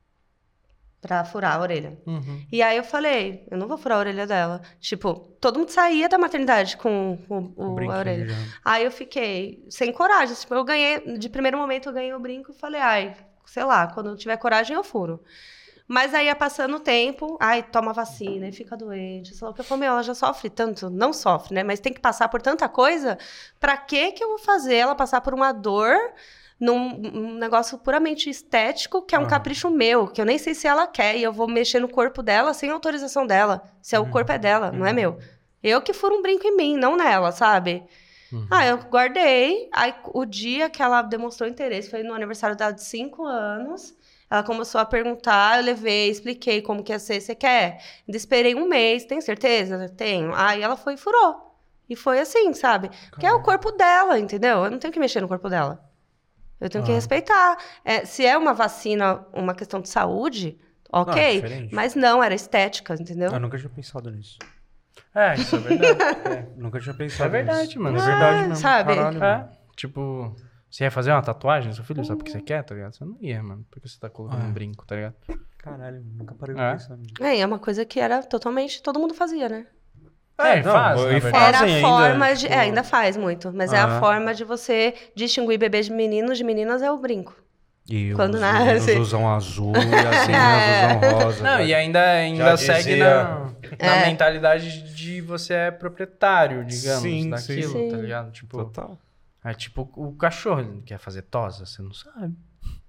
Pra furar a orelha. Uhum. E aí eu falei, eu não vou furar a orelha dela. Tipo, todo mundo saía da maternidade com o, o- Um a brinquinho orelha. já. Aí eu fiquei sem coragem. Tipo, eu ganhei, de primeiro momento eu ganhei o brinco e falei, ai, sei lá, quando eu tiver coragem eu furo. Mas aí ia passando o tempo, ai, toma vacina e fica doente. Sei lá o que eu falei, meu, ela já sofre tanto, não sofre, né? Mas tem que passar por tanta coisa. Pra que que eu vou fazer ela passar por uma dor num um negócio puramente estético, que é um Aham. capricho meu, que eu nem sei se ela quer, e eu vou mexer no corpo dela sem autorização dela. Se é o Uhum. corpo é dela, não é meu. Eu que furo um brinco em mim, não nela, sabe? Uhum. Ah, eu guardei. Aí o dia que ela demonstrou interesse foi no aniversário dela de cinco anos. Ela começou a perguntar, eu levei, expliquei como que ia ser, você quer? Ainda esperei um mês, tem certeza? Tenho. Aí ela foi e furou. E foi assim, sabe? Porque é o corpo dela, entendeu? Eu não tenho que mexer no corpo dela. Eu tenho que Ah. respeitar. É, se é uma vacina, uma questão de saúde, ok. Ah, diferente. Mas não, era estética, entendeu? Eu nunca tinha pensado nisso. É, isso é verdade. É, nunca tinha pensado É verdade, nisso. mano. É verdade mesmo. sabe? Caralho, mano. É, tipo, você ia fazer uma tatuagem no seu filho, sabe o que você quer, tá ligado? Você não ia, mano. Porque você tá colocando Ah. um brinco, tá ligado? Caralho, nunca parei É. pra pensar nisso. É, e é uma coisa que era totalmente... Todo mundo fazia, né? É, não, faz, e na verdade. Era fazem a ainda, forma de... tipo- É, ainda faz muito. Mas é Ah. a forma de você distinguir bebês de meninos de meninas é o brinco. E Quando os nasce. meninos usam azul e as meninas usam rosa. Não, velho. e ainda, ainda Já segue dizia- na, na É. mentalidade de você é proprietário, digamos, Sim, daquilo, sim. tá ligado? Tipo, Total. é tipo o cachorro, ele quer fazer tosa, você não sabe.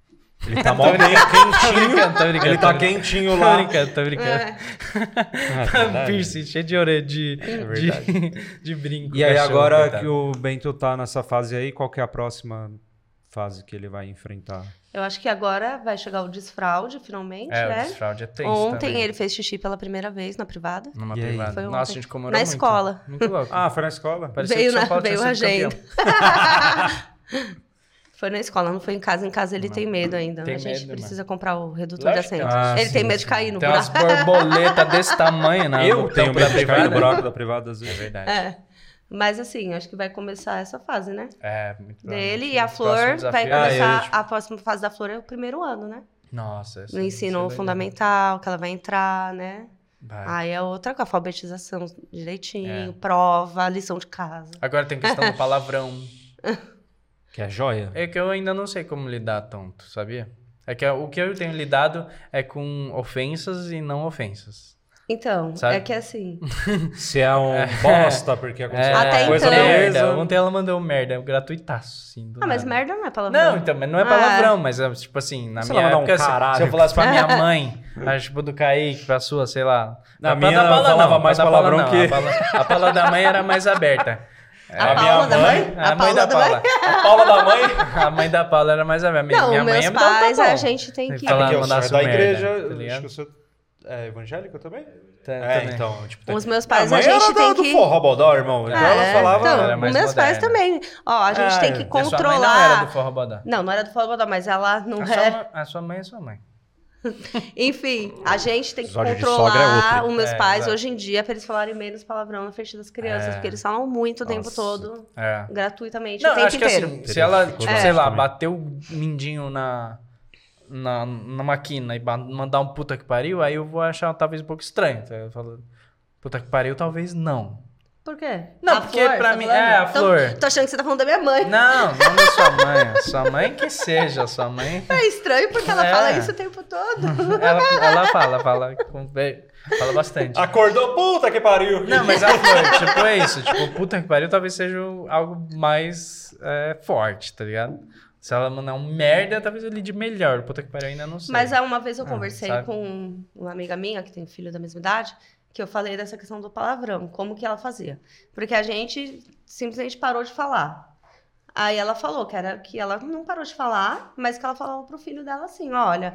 Ele tá mó bem quentinho. brincando, tô brincando. Ele tá tô quentinho Tô lá. brincando, tô brincando. É. É verdade. Piercing, cheio de orelha, de, É de, de brinco. E aí cachorro, agora coitado. que o Bento tá nessa fase aí, qual que é a próxima fase que ele vai enfrentar? Eu acho que agora vai chegar o desfraude, finalmente, É, né? o desfraude é tenso Ontem também. ele fez xixi pela primeira vez na privada. Numa E aí? privada. Foi Nossa, a ontem. gente comemorou Na muito. escola. Muito louco. Ah, foi na escola? Parecia veio que São na- Paulo veio tinha a sido agenda. campeão. Foi na escola, não foi em casa. Em casa ele Não. tem medo ainda. Tem a gente medo, precisa comprar o redutor Lógico de que assento. é. Ah, ele sim, tem medo de sim. cair no Tem umas buraco. borboletas desse tamanho, né? Eu no tenho tampo medo da de cair no privada. buraco da privada às É vezes. verdade. É. Mas assim, acho que vai começar essa fase, né? É, muito Dele. provavelmente. E a O Flor próximo vai desafio- Ah, começar. eu, tipo- A próxima fase da Flor é o primeiro ano, né? Nossa. essa- No ensino essa é fundamental, que ela vai entrar, né? Vai. Aí é outra com a alfabetização direitinho, É. prova, lição de casa. Agora tem questão do palavrão. Que é joia? É que eu ainda não sei como lidar tanto, sabia? É que o que eu tenho lidado é com ofensas e não ofensas. Então, Sabe? é que assim. Se é um bosta, porque aconteceu Até uma coisa então- merda. beleza. Ontem ela mandou merda, gratuitaço, assim, do Ah, mas nada. merda não é palavrão. Não, então, mas não é Ah, palavrão, mas é, tipo assim, na Se minha ela mandar um época, se- caralho. se eu falasse pra minha mãe, a tipo do Kaique, pra sua, sei lá. Na pra- minha, pra da Paula eu falava não, mais pra da Paula palavrão não, que- A Paula, a Paula da mãe era mais aberta. A É, Paula da mãe? A, A mãe Paula da da mãe? Paula. A Paula da mãe. A mãe da Paula era mais aberta. Minha, Não, minha mãe meus ia me dar um pais, tapão. a gente tem que. Fala- Porque eu sou mandasse da merda, igreja, tá acho ligado? que eu sou é, evangélico também? Tá- É, também. então, tipo... Os meus Minha pais, a mãe gente era tem do, do que. forró bodó, irmão. Então ela É, falava... então, Era os mais meus pais moderna. também. Ó, a gente Ah, tem é. que E a sua mãe controlar. não era do forró bodó. Não, não era do Forró, mas ela não A sua, era. mãe- a sua mãe é sua mãe. Enfim, a gente tem que Episódio de sogra é controlar outro. os meus É, pais exato. hoje em dia pra eles falarem menos palavrão na frente das crianças, É. porque eles falam muito o tempo Nossa. todo, É. gratuitamente, Não, o tempo acho que inteiro. assim, se ela, Teria tipo, dificuldade sei lá, também. bater o mindinho na, na, na máquina e ba- mandar um puta que pariu, aí eu vou achar talvez um pouco estranho. Tá? Eu falo, puta que pariu, talvez não. Por quê? Não, A porque Flor, pra tá mim- falando? é, a Então, Flor. tô achando que você tá falando da minha mãe. Não, não da sua mãe. Sua mãe que seja, sua mãe. É estranho porque ela É. fala isso o tempo todo. Ela, ela fala, fala, com- fala bastante. Acordou, puta que pariu. Não, mas a Flor, tipo, é isso. Tipo, puta que pariu talvez seja algo mais é, forte, tá ligado? Se ela mandar um merda, talvez eu lide melhor. Puta que pariu, ainda não sei. Mas uma vez eu Ah, conversei sabe? com uma amiga minha, que tem filho da mesma idade, que eu falei dessa questão do palavrão, como que ela fazia. Porque a gente simplesmente parou de falar. Aí ela falou que, era, que ela não parou de falar, mas que ela falava pro filho dela assim, olha,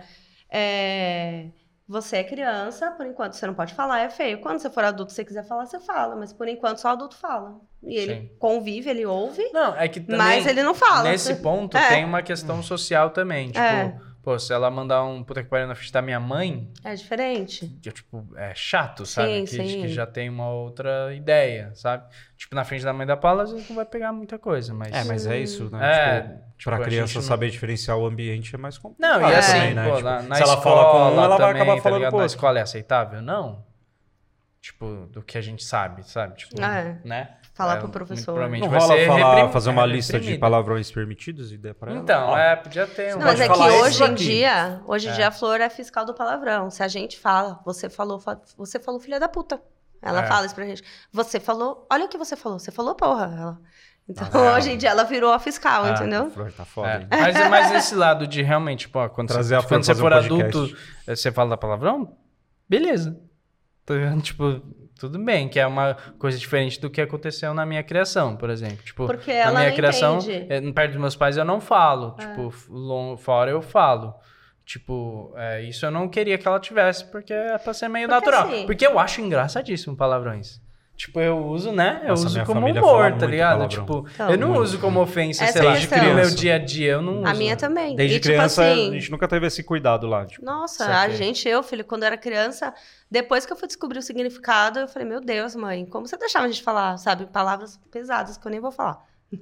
é, você é criança, por enquanto você não pode falar, é feio. Quando você for adulto, se você quiser falar, você fala, mas por enquanto só adulto fala. E ele Sim. convive, ele ouve, Não, é que também, mas ele não fala. nesse ponto, É. tem uma questão social também. Tipo, É. pô, se ela mandar um puta que pariu na frente da minha mãe, É diferente. que, tipo, é chato, sabe? Sim, que, sim. que já tem uma outra ideia, sabe? Tipo, na frente da mãe da Paula, às vezes não vai pegar muita coisa, mas... É, mas é isso, né? É, Tipo, tipo, pra a criança gente não- saber diferenciar o ambiente é mais complicado. Não, e assim, também, né? pô, Tipo, na, na se ela escola fala com um, ela vai também, acabar tá falando ligado? com Na outro. escola é aceitável? Não. Tipo, do que a gente sabe, sabe? Tipo, É. né? Falar É, pro muito professor. provavelmente Não vai rola ser falar, reprim- fazer uma é, lista de reprimido. palavrões permitidos e der pra ela? Então, Ó, é, podia ter um... Não, mas é que falar isso hoje em aqui. dia, hoje em É. dia a Flor é fiscal do palavrão. Se a gente fala, você falou, fa- você falou filha da puta. Ela É. fala isso pra gente. Você falou, olha o que você falou, você falou porra. Ela. Então, Ah, hoje em dia ela virou a fiscal, Ah, entendeu? A Flor tá foda, É, hein? mas, mas esse lado de realmente, pô, quando Trazer a você, Flor quando você fazer for um podcast. adulto, eh, você fala da palavrão, beleza. Tá ligado? Tipo, tudo bem, que é uma coisa diferente do que aconteceu na minha criação, por exemplo. Tipo, Porque na ela minha não criação, entende. eh, perto dos meus pais eu não falo. É. Tipo, f- lon- fora eu falo. Tipo, é, isso eu não queria que ela tivesse, porque é pra ser meio Porque natural. assim- Porque eu acho engraçadíssimo palavrões. Tipo, eu uso, né? Eu Nossa, uso minha como família fala humor, muito tá ligado? palavrão. Tipo, Então, eu não muito. uso como ofensa, Essa sei é a lá, questão. no meu dia a dia, eu não uso. A minha também. Desde e, tipo criança, assim, a gente nunca teve esse cuidado lá. Tipo, nossa, a Saquei. gente, eu, filho, quando eu era criança, depois que eu fui descobrir o significado, eu falei, meu Deus, mãe, como você deixava a gente falar, sabe, palavras pesadas que eu nem vou falar.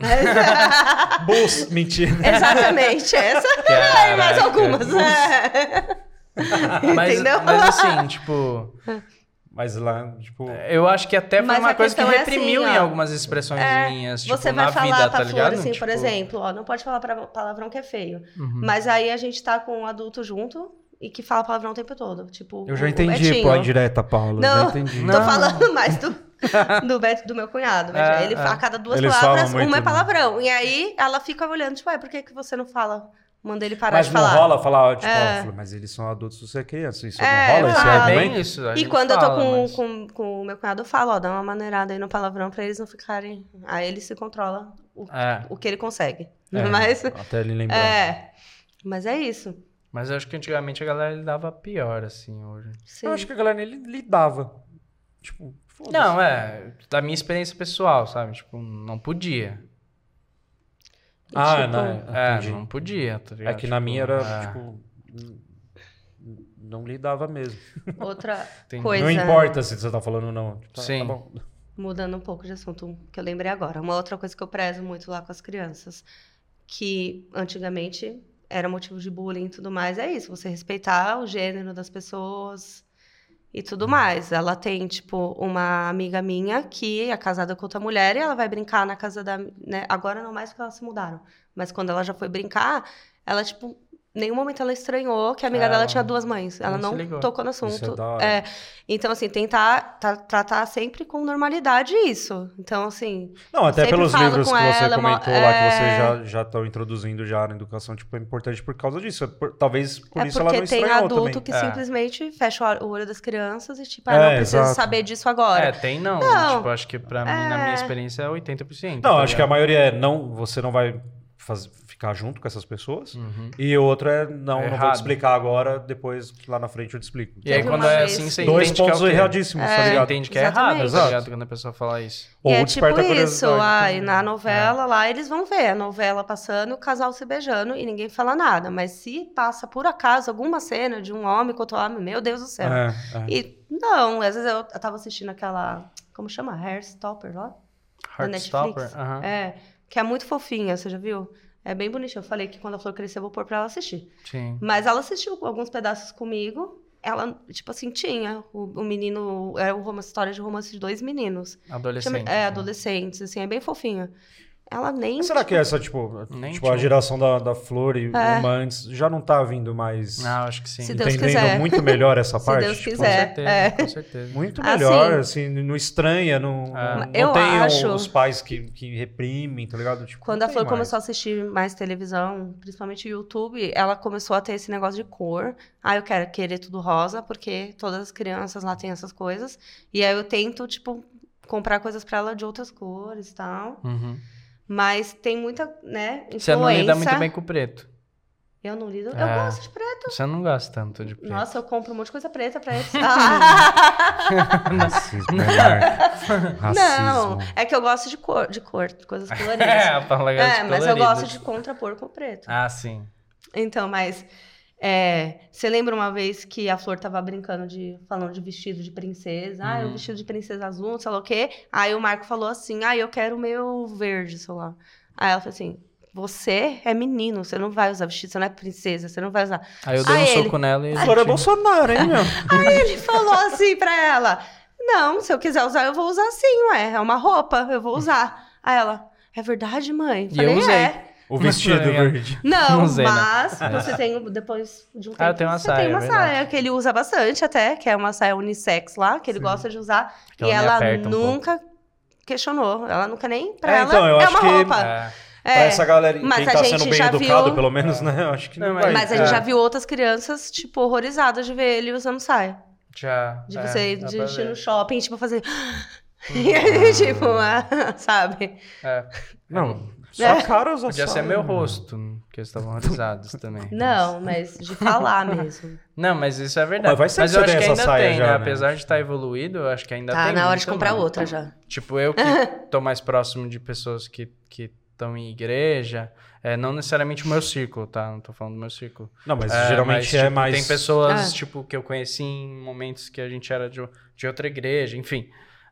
Bus, mentira. Exatamente, essa e mais Caraca. algumas. É. Mas, Entendeu? mas assim, tipo, Mas lá, tipo... eu acho que até foi Mas uma a coisa que questão é reprimiu assim, em ó. algumas expressões É, minhas, tipo, Você vai na falar vida, pra tá Flor, ligado? assim, Tipo, por exemplo, ó, não pode falar pra- palavrão que é feio. uhum. Mas aí a gente tá com um adulto junto e que fala palavrão o tempo todo. Tipo, Eu já o- o entendi, Betinho. pô, a indireta, Paulo. Não, já entendi. Tô Não. falando mais do, do Beto, do meu cunhado. Mas É, ele, é. a cada duas Eles palavras, falam muito, uma é né? palavrão. E aí ela fica olhando, tipo, ué, por que, que você não fala Mandei ele parar Mas de não falar. rola falar, tipo, É. ó, eu falei, mas eles são adultos, você é criança. Isso É, não rola? eu Esse falo. É argumento? bem isso. a E gente quando eu tô fala, com, mas- com, com o meu cunhado, eu falo, ó, dá uma maneirada aí no palavrão pra eles não ficarem... Aí ele se controla o, É. o que ele consegue. É, Mas, até ele lembrar. é, mas é isso. Mas eu acho que antigamente a galera lidava pior, assim, hoje. Sim. Eu acho que a galera ele lidava. Tipo, foda-se. Não, é, da minha experiência pessoal, sabe? Tipo, não podia. E, Ah, tipo, não, É, entendi. não podia, tá ligado? É que na Tipo, minha era, é, tipo, n- n- não lidava mesmo. Outra Entendi. coisa... Não importa se você tá falando ou não. Tá, Sim. tá bom. Mudando um pouco de assunto, que eu lembrei agora. Uma outra coisa que eu prezo muito lá com as crianças, que antigamente era motivo de bullying e tudo mais, é isso, você respeitar o gênero das pessoas e tudo mais. Ela tem, tipo, uma amiga minha que é casada com outra mulher e ela vai brincar na casa da... Né? Agora não mais porque elas se mudaram. Mas quando ela já foi brincar, ela, tipo... Em nenhum momento ela estranhou que a amiga Ela dela tinha duas mães. Ela nem se não ligou. tocou no Isso é assunto. da hora. É, então, assim, tentar tra- tratar sempre com normalidade isso. Então, assim... Não, até Sempre pelos falo livros com que você ela, comentou uma- lá, que é. você já já estão introduzindo já na educação, tipo, é importante por causa disso. É por- talvez por é isso ela não porque tem estranhou adulto também. que É. simplesmente fecha o olho das crianças e, tipo, É, ah, não preciso exato. saber disso agora. É, tem não. Não. Tipo, acho que pra mim, na minha experiência, é oitenta por cento. Não, tá acho que a ligado? maioria é não, você não vai faz- ficar junto com essas pessoas. Uhum. E o outro é, não, É não vou errado. te explicar agora, depois lá na frente eu te explico. E aí, Teve quando uma é vez assim, você que- Dois entende que é pontos o quê? erradíssimos, tá É. Você ligado? entende que é Exatamente. errado, tá Exato. ligado? Quando a pessoa fala isso. E Ou é tipo desperta a isso, curiosidade ai, também. na novela lá eles vão ver a novela passando, o casal se beijando e ninguém fala nada. Mas se passa por acaso alguma cena de um homem com outro homem, meu Deus do céu. É, é. E não, às vezes eu, eu tava assistindo aquela, como chama? Hairstopper lá? Da Heartstopper? Netflix. Aham. É, que é muito fofinha, você já viu? É bem bonitinho. Eu falei que quando a Flor crescer eu vou pôr pra ela assistir. Sim. Mas ela assistiu alguns pedaços comigo. Ela, tipo assim, tinha. O, o menino. Era uma história de romance de dois meninos. Adolescente. É, assim. adolescentes, assim, é bem fofinho. Ela nem. Mas será que essa, tipo, Nem tipo a tinha. geração da, da Flor e É. uma antes já não tá vindo mais Não, acho que sim. Se Deus entendendo quiser. muito melhor essa Se parte? Deus Tipo, Com quiser. certeza, É. com certeza. Muito Assim, melhor, assim, não estranha, não, É. não, Eu não tem o- acho- os pais que, que reprimem, tá ligado? Tipo, Quando não a Flor tem mais. começou a assistir mais televisão, principalmente YouTube, ela começou a ter esse negócio de cor. Ah, eu quero querer tudo rosa, porque todas as crianças lá têm essas coisas. E aí eu tento, tipo, comprar coisas pra ela de outras cores e tal. Uhum. Mas tem muita, né, influência. Você não lida muito bem com o preto. Eu não lido. Eu É. gosto de preto. Você não gosta tanto de preto. Nossa, eu compro um monte de coisa preta pra eles. Ah! Racismo, né, Marco? Não, Racismo. é que eu gosto de cor, de cor, de coisas coloridas. É, a Paula gosta É, de mas eu colorido. gosto de contrapor com o preto. Ah, sim. Então, mas é, você lembra uma vez que a Flor tava brincando de falando de vestido de princesa? Ah, Uhum. o vestido de princesa azul, sei lá o quê. Aí o Marco falou assim: "Ah, eu quero o meu verde, sei lá". Aí ela falou assim: "Você é menino, você não vai usar vestido, você não é princesa, você não vai usar". Aí eu dei Aí um ele- soco nela e... Flor é Bolsonaro, hein, meu? Aí ele falou assim pra ela: "Não, se eu quiser usar, eu vou usar sim, ué. É uma roupa, eu vou usar". Aí ela: "É verdade, mãe?" E Falei: eu usei. "É". O vestido Mas, verde. Não, Não usei, né? mas você tem, depois de um tempo, Ah, eu tenho uma você saia, tem uma é verdade. saia que ele usa bastante até, que é uma saia unissex lá, que ele gosta de usar. Que e ela me ela aperta um nunca questionou. Ela nunca nem, pra É, ela, então, eu é acho uma que- roupa. É. Pra É, essa galera, mas quem a tá gente sendo bem já educado, viu- pelo menos, né? Eu acho que não, Não, vai. mas a gente É. já viu outras crianças, tipo, horrorizadas de ver ele usando saia. Já. De é, você dá pra dirigir ver. no shopping, tipo, fazer... E aí, tipo, ah, sabe? É. Não, só É. a cara usa Podia ser saia, meu né? rosto, que eles estavam horrorizados também. Não, mas de falar mesmo. Não, mas isso é verdade. Mas vai ser mas que eu você acho tem que essa ainda saia tem, já, né? né? Apesar de estar evoluído, eu acho que ainda tem. Tá na hora de muito, comprar mano. outra já. Tipo, eu que tô mais próximo de pessoas que que estão em igreja, é, não necessariamente o meu círculo, tá? Não tô falando do meu círculo. Não, mas É, geralmente mas, é tipo, mais... Tem pessoas, Ah. tipo, que eu conheci em momentos que a gente era de, de outra igreja, enfim.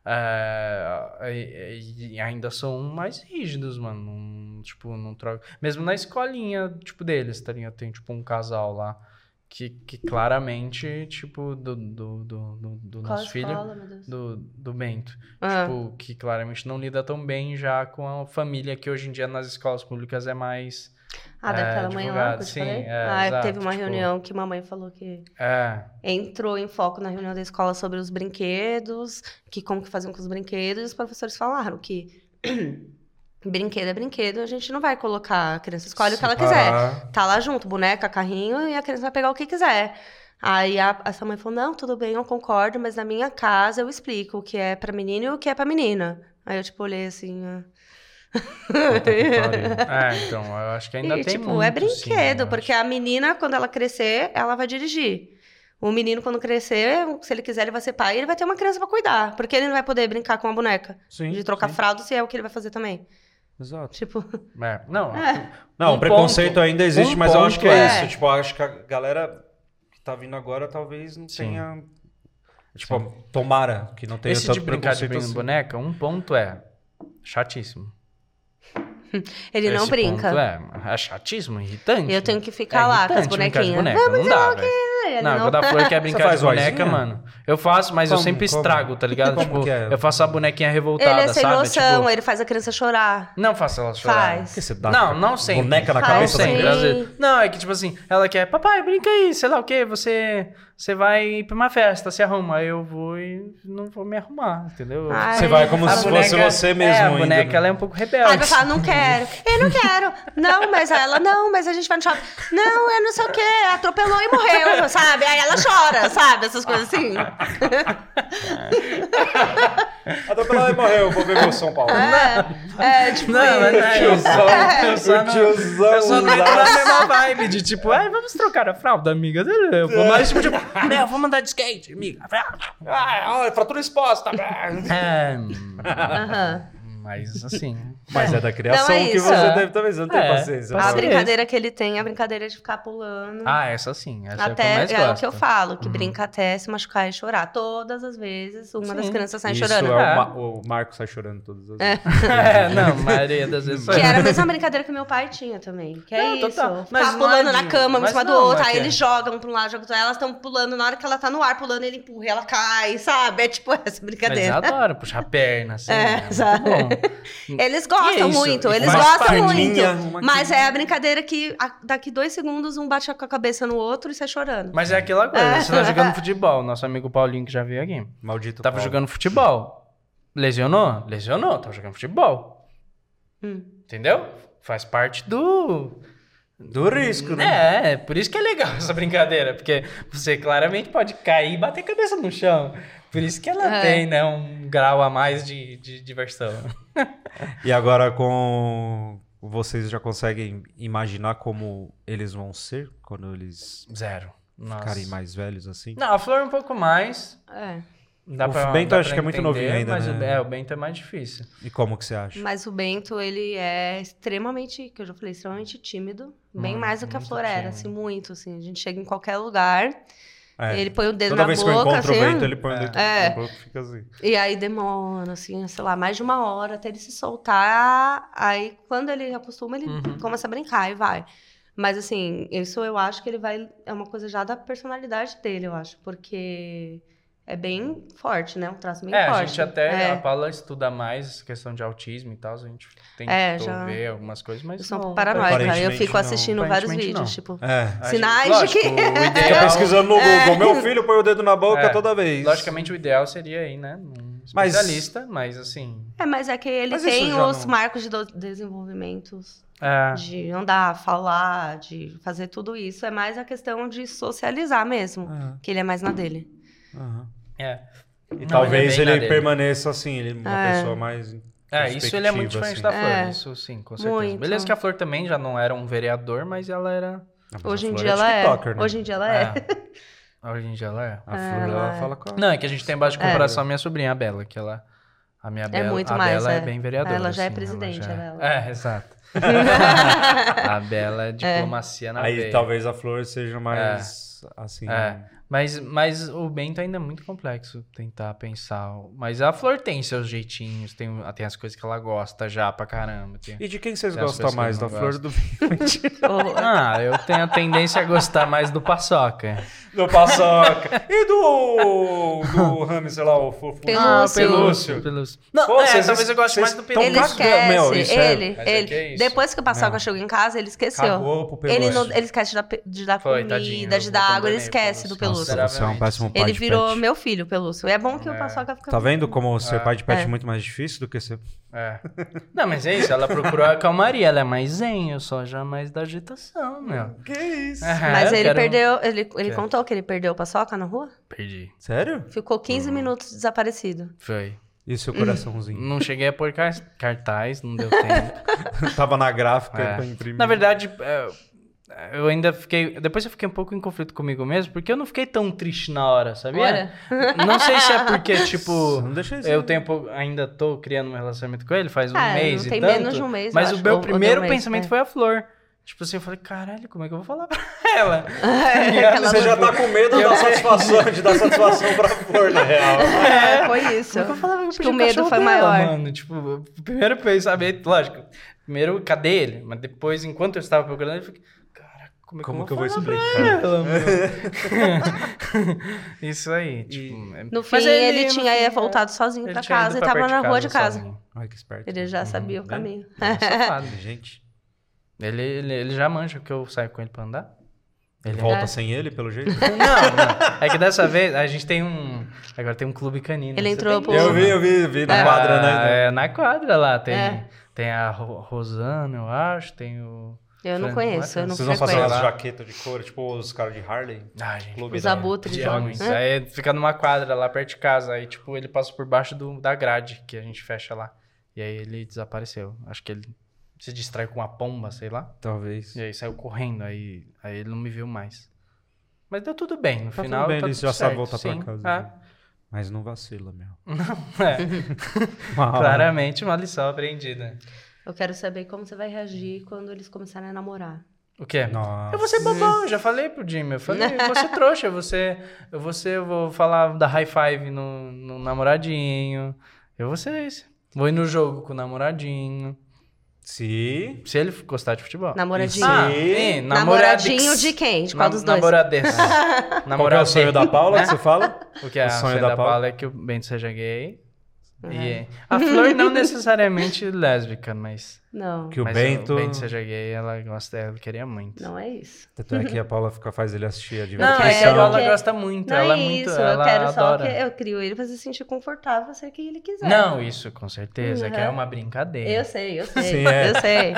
É, e, e ainda são mais rígidos, mano. Não, tipo, não troca. Mesmo na escolinha, tipo, deles, tá ligado? Tem, tipo, um casal lá que, que claramente, tipo, do, do, do, do, do Qual nosso filho, escola, meu Deus? do, do Bento. Ah. Tipo, que claramente não lida tão bem já com a família que hoje em dia nas escolas públicas é mais... Ah, daquela É, mãe lá que eu divulgado, te sim, falei? é, ah, exato, teve uma tipo- reunião que mamãe falou que É, entrou em foco na reunião da escola sobre os brinquedos, que como que faziam com os brinquedos, e os professores falaram que Brinquedo é brinquedo, a gente não vai colocar, a criança escolhe o que ela Separar. quiser. Tá lá junto, boneca, carrinho, e a criança vai pegar o que quiser. Aí a, a sua mãe falou, não, tudo bem, eu concordo, mas na minha casa eu explico o que é pra menino e o que é pra menina. Aí eu, tipo, olhei assim... Puta que pariu. É, então, eu acho que ainda e, tem tipo, muito, é brinquedo, sim, porque a menina, quando ela crescer, ela vai dirigir. O menino, quando crescer, se ele quiser, ele vai ser pai, ele vai ter uma criança pra cuidar. Porque ele não vai poder brincar com uma boneca. Sim, de trocar sim. fralda, se é o que ele vai fazer também. Exato. Tipo... É, não, É. Não, Um o preconceito ponto- ainda existe, um mas eu acho que ponto é, é- isso. Tipo, eu acho que a galera que tá vindo agora talvez não Sim. tenha... Tipo, tomara que não tenha esse tanto de brincar de preconceito brincar assim. boneca, um ponto é chatíssimo. Ele não Esse brinca. ponto é, é chatíssimo, irritante. Eu tenho que ficar É lá com as irritante brincar de bonequinhas. boneca, Vamos não dá, velho. Ele Não, não- quando a Flor quer brincar faz de boneca, vozinha? mano. Eu faço, mas eu Como? sempre Como? estrago, tá ligado? Como Tipo, que é? eu faço a bonequinha revoltada, Ele é sem sabe? noção, Tipo, ele faz a criança chorar. não faço ela chorar. Faz. Por que você dá Não, não sempre. boneca na Faz cabeça da sim. criança? Às vezes- Não, é que tipo assim, ela quer, papai, brinca aí, sei lá o quê, você, você vai pra uma festa, se arruma. Aí eu vou e não vou me arrumar, entendeu? Ai, Você vai como a se fosse você mesmo é, a ainda, boneca, né? ela é um pouco Aí rebelde. vai falar, não quero. Eu não quero. Não, mas ela, não, mas a gente vai no shopping. Não, eu não sei o quê, atropelou e morreu, sabe? Aí ela chora, sabe? Essas coisas assim. Atropelou e morreu, vou ver meu São Paulo. É, é tipo Não, mas não é isso. Tiozão, Eu só o não- tiozão Eu só tô na usaço. mesma vibe de tipo, ai, vamos trocar a fralda, amiga. Eu vou mais tipo, tipo, meu, vamos andar de skate, amiga. Ah, olha, fratura exposta. É, Aham. mas assim. Mas é da criação Não, é que isso. você deve também, você não tem É, paciência. A Paciência. né? brincadeira que ele tem é a brincadeira de ficar pulando. Ah, essa sim. Essa é o que eu Até mais é o gosto. que eu falo, que brinca até se machucar e chorar. Todas as vezes, uma das Sim. crianças sai Isso chorando. é o, É. Ma- o Marco sai chorando todas as vezes. É, não, a maioria das vezes. Que era a mesma brincadeira que meu pai tinha também. Que é Não, isso. total. Ficar Mas não pulando é na de- cama, um em mas cima do não, outro. é Aí que- eles jogam pra um lado, jogam pro outro. Elas estão pulando, na hora que ela tá no ar pulando, ele empurra, ela cai, sabe? É tipo essa Mas brincadeira. adoro puxar a perna, assim. É, É, muito sabe? bom. Eles gostam isso, muito, e eles faz gostam perninha, muito. uma Mas que- é a brincadeira que a- daqui dois segundos um bate com a cabeça no outro e sai chorando. Mas é aquela coisa, você tá jogando futebol. Nosso amigo Paulinho que já veio aqui. Maldito Tava Paulo. jogando futebol. Lesionou? Lesionou, tava jogando futebol. Hum. Entendeu? Faz parte do. Do risco, né? É, por isso que é legal essa brincadeira, porque você claramente pode cair e bater a cabeça no chão. Por isso que ela É. tem, né, um grau a mais de, de diversão. E agora com... Vocês já conseguem imaginar como eles vão ser quando eles Zero. Nossa. ficarem mais velhos assim? Não, a Flor um pouco mais. É. Dá O pra, Bento dá acho pra que é muito entender, novinho ainda, mas né? o, é, o Bento é mais difícil. E como que você acha? Mas o Bento, ele é extremamente, que eu já falei, extremamente tímido. Bem Muito, mais do que a muito Flor era, tímido. assim, muito, assim. A gente chega em qualquer lugar, É. ele põe o dedo Toda na vez que eu boca, encontro assim, o Bento, ele põe o dedo É. na boca e fica assim. e aí demora, assim, sei lá, mais de uma hora até ele se soltar. Aí, quando ele acostuma, ele Uhum. começa a brincar e vai. Mas, assim, isso eu acho que ele vai... É uma coisa já da personalidade dele, eu acho. Porque é bem forte, né? Um traço bem É, forte. a gente até, É. a Paula estuda mais essa questão de autismo e tal, a gente tentou É, já- ver algumas coisas, mas Eu sou não, paranoica. Eu aparentemente fico não. assistindo vários Aparentemente vídeos, não. tipo... É. A Sinais gente, de que- lógico, o Fica ideal, pesquisando no Google. Meu filho põe o dedo na boca É. toda vez. logicamente o ideal seria aí, né, um Mas- especialista, mas, assim, É, mas é que ele Mas isso tem já os não- marcos de do- desenvolvimento é, de andar, falar, de fazer tudo isso. É mais a questão de socializar mesmo. Aham, Que ele é mais na dele. aham. é. E Não, talvez ele é bem na ele, dele. permaneça assim, ele é uma É. pessoa mais. É, isso ele é muito diferente da Flor, É. isso sim, com certeza. Muito. Beleza que a Flor também já não era um vereador, mas ela era... Hoje em dia ela é. Hoje em dia ela é. É. Hoje em dia ela é. A É, Flor, ela ela é. fala com a... Não, é que a gente tem base de comparação a minha sobrinha, a Bela, que ela... A minha Bela, muito a mais, Bela é. é. bem vereadora. Ela já é assim, presidente, já... a Bela. É, exato. A Bela é diplomacia na Aí veia. talvez a Flor seja mais assim. É. Mas, mas o Bento ainda é muito complexo tentar pensar. Mas a Flor tem seus jeitinhos, tem, tem as coisas que ela gosta já pra caramba. Tem... E de quem vocês Tem as gostam mais? Da pessoas Flor que ou do Ou- Ah, eu tenho a tendência a gostar mais do Paçoca. do Paçoca? E do. Do Rami, sei lá, o Fofo. Pelúcio. Ah, Pelúcio. Pelúcio. Não, Pô, é, vocês- talvez eu goste vocês mais do tão Pelúcio. Ele cagando, meu, esquece, isso é- ele, Mas é ele. que é isso. Depois que o Paçoca Não. chegou em casa, ele esqueceu. Cagou pro pelúcio. Ele, não, ele esquece de dar, pe- de dar Foi, comida, tadinho, de eu dar água, ele abandonei o esquece do Pelúcio. pelúcio. Nossa, você é um péssimo pai Ele de virou pet. meu filho, pelúcio. E é bom que o É. Paçoca fica... Tá vendo como ser É. pai de pet é. É. muito mais difícil do que ser... É. Não, mas é isso, ela procurou a calmaria, ela é mais zen, eu sou já mais da agitação, meu. Que isso? É, Mas eu ele quero- perdeu... Ele, ele Quero. contou que ele perdeu o Paçoca na rua? Perdi. Sério? Ficou quinze minutos desaparecido. Foi. E seu coraçãozinho? Não cheguei a pôr car- cartaz, não deu tempo. Tava na gráfica É. pra imprimir. Na verdade, é, eu ainda fiquei... Depois eu fiquei um pouco em conflito comigo mesmo, porque eu não fiquei tão triste na hora, sabia? Olha. Não sei se é porque, tipo... Não deixa isso. Eu tenho pouco, ainda tô criando um relacionamento com ele, faz um Ah, mês não e tem tanto. menos de um mês, Mas eu o acho. meu Ou- ou deu primeiro um mês, pensamento é. foi a Flor. Tipo assim, eu falei, caralho, como é que eu vou falar pra ela? Aquela Você já tá com medo da satisfação, de dar satisfação pra flor, na real. É, foi isso. Como é que eu falava que eu Acho que podia o medo cachorro foi dela, maior. Mano? Tipo, o primeiro pensamento, lógico, primeiro, cadê ele? Mas depois, enquanto eu estava procurando, eu fiquei, caraca, como é que Como eu que eu vou vou falar pra explicar? ela, meu? Isso aí, tipo... é- No fim, Mas ele, no tinha fim, voltado sozinho ele pra tinha casa ido e pra tava perto na rua de casa. sozinho. Ai, que esperto. Ele já sabia o Né? caminho. É um safado. Gente, Ele, ele, ele já manja que eu saio com ele pra andar. ele Ele volta É. sem ele, pelo jeito? Não, não. É que dessa vez a gente tem um. Agora tem um clube canino. Ele Você entrou tem pro- isso, Eu vi, né? eu vi, eu vi na Ah, quadra, né? É, na quadra lá. Tem, É. tem a Ro- Rosana, eu acho. Tem o. Eu não Fran- conheço, eu não Vocês vão fazer umas frequento. jaquetas de couro, tipo os caras de Harley? Ah, gente. Clube Os da- abutres. Podia ó. muito. Hã? Aí fica numa quadra lá perto de casa. Aí, tipo, ele passa por baixo do, da grade que a gente fecha lá. E aí ele desapareceu. Acho que ele se distrai com uma pomba, sei lá. Talvez. E aí saiu correndo. Aí, aí ele não me viu mais. Mas deu tudo bem. No Tá final. tudo bem, tá ele tudo já sabe certo. voltar Sim, pra casa. é. viu? Mas não vacila, meu. É. Uma aula. Claramente uma lição aprendida. Eu quero saber como você vai reagir quando eles começarem a namorar. O quê? Nossa. Eu vou ser bobão, eu já falei pro Jimmy. Eu falei, eu vou ser trouxa, eu vou ser, eu vou ser, eu vou falar da high five no, no namoradinho. Eu vou ser esse. Vou ir no jogo com o namoradinho. Se... Se ele gostar de futebol. Namoradinho. Ah, Sim. sim, Namoradinho de quem? De qual dos dois? Namorades. Qual que é o sonho da Paula que você fala? O que é O o sonho sonho da da Paula? Paula é que o Bento seja gay. Uhum. E a Flor não necessariamente lésbica, mas... Não, Que o mas Bento... o Bento seja gay, ela gosta, ela queria muito. não é isso. Tanto é que a Paula fica, faz ele assistir a Não, divertição. é que a quero Paula que- gosta muito, Não ela é é muito, isso, ela eu quero só adora. que eu crio ele pra se sentir confortável, ser quem ele quiser. Não, isso, com certeza, é que é Uhum. uma brincadeira. Eu sei, eu sei, Sim, é. eu sei.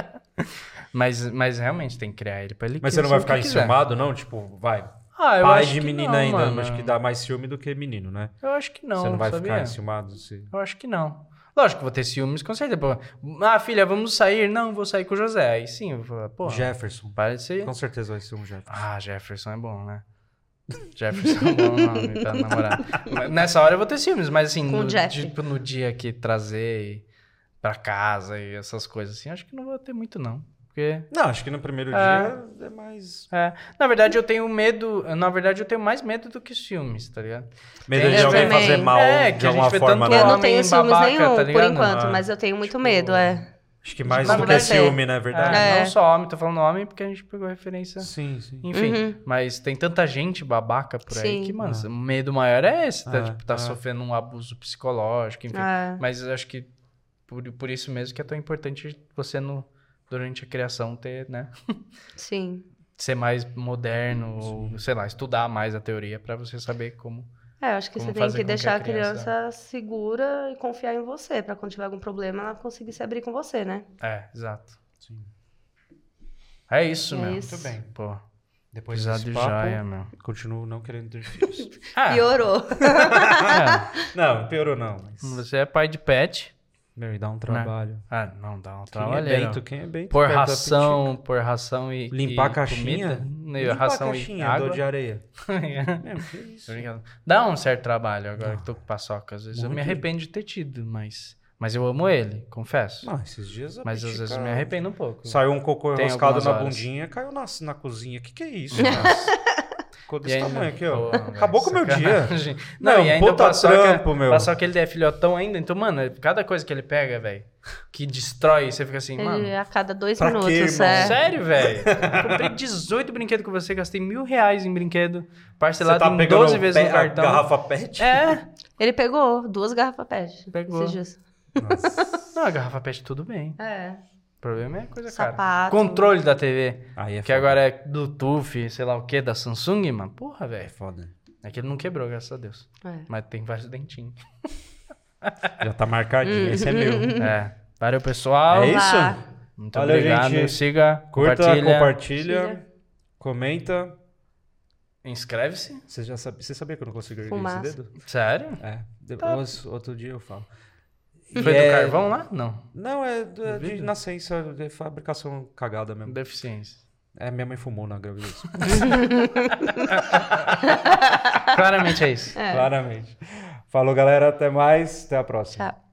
Mas, mas realmente tem que criar ele pra ele Mas que- você não vai ser o ficar que quiser. enciumado, não? Tipo, vai. Ah, eu Pai acho de que menina não, ainda, mano. acho que dá mais ciúme do que menino, né? Eu acho que não, você não vai sabia? ficar enciumado. Se... Eu acho que não. Lógico que vou ter ciúmes, com certeza. Pô, ah, filha, vamos sair? Não, vou sair com o José. Aí sim, eu vou falar, pô, Jefferson. para de ser... Com certeza vai ser um Jefferson. Ah, Jefferson é bom, né? Jefferson é um bom nome pra namorar. Mas nessa hora eu vou ter ciúmes, mas assim, Com no, o Jeff. tipo, no dia que trazer pra casa e essas coisas assim, acho que não vou ter muito, não. Porque... Não, acho que no primeiro É. dia é mais... É, na verdade eu tenho medo, na verdade eu tenho mais medo do que ciúmes, tá ligado? Medo de Eu alguém também. fazer mal É, que de a gente alguma vê forma. tanto Né? Eu não homem tenho ciúmes babaca, nenhum, tá por ligado? enquanto, Ah, mas eu tenho muito tipo, medo, é. Acho que mais Não, do que deve ser. ciúme, na verdade. É, É. não só homem, tô falando homem porque a gente pegou referência. Sim, sim. Enfim, Uhum. mas tem tanta gente babaca por aí Sim. que, mano, Ah. o medo maior é esse, tá, Ah, tipo, tá ah. sofrendo um abuso psicológico, enfim. É. Mas eu acho que por, por isso mesmo que é tão importante você, no, durante a criação, ter, né, Sim. ser mais moderno, ou, sei lá, estudar mais a teoria pra você saber como... É, eu acho que Como você tem fazer que com deixar que a a criança, criança- segura e confiar em você, pra quando tiver algum problema ela conseguir se abrir com você, né? É, exato. Sim. É isso, É meu. isso. Muito bem. Pô, Depois episódio desse de papo, joia, meu. continuo não querendo ter filhos. Ah, Piorou. é. Não, piorou não. Mas... Você é pai de pet. Meu, e dá um trabalho. Ah, não, dá um Quem é trabalho. Bento? Quem é Bento? Por Perto da ração, por ração e Limpar e a caixinha? comida, e Limpar ração a caixinha, e água. dor de areia. Meu, que isso? Tô brincando. Dá um certo trabalho agora que tô com paçoca. Às vezes eu me Muito. arrependo de ter tido, mas... Mas eu amo ele, confesso. Não, esses dias... a mas às bicha vezes eu caiu- me arrependo um pouco. Saiu um cocô Tem enroscado algumas na horas. bundinha, caiu na, na cozinha. Que que é isso, nossa? Ficou E desse ainda- tamanho aqui, ó. Pô, velho, Acabou com o meu dia. sacanagem. Não, Não, e ainda puta o paçoca, trampo, meu. paçoca ele é filhotão ainda. Então, mano, cada coisa que ele pega, velho, que destrói, você fica assim, mano... Ele a cada dois Pra quê, minutos, irmão? é. Sério, velho? Eu comprei dezoito brinquedos com você, gastei mil reais em brinquedo, Você parcelado tá em pegando doze o vezes pé- no cartão. a garrafa pet? É. Ele pegou duas garrafas pet Pegou. esses dias. Nossa. Não, a garrafa pet tudo bem. É. O problema é coisa Sapato. cara. Controle da T V. Aí é que foda. agora é Bluetooth, sei lá o que, da Samsung, mano. Porra, É velho. foda. É que ele não quebrou, graças a Deus. É. Mas tem vários dentinhos. Já tá marcadinho, esse é meu. É. Valeu, pessoal. É isso? Lá. Muito Valeu, obrigado. gente. Siga, Curta, compartilha. compartilha, Compartilha. comenta. Inscreve-se. Você já sabia, você sabia que eu não consigo erguer Fumaça. esse dedo? Sério? É. Depois, outro dia eu falo. E Foi é- do carvão lá? Não. Não, é de, de Duvido. nascença, de fabricação cagada mesmo. Deficiência. É, minha mãe fumou na gravidez. Claramente é isso. É. Claramente. Falou, galera. Até mais. Até a próxima. Tchau.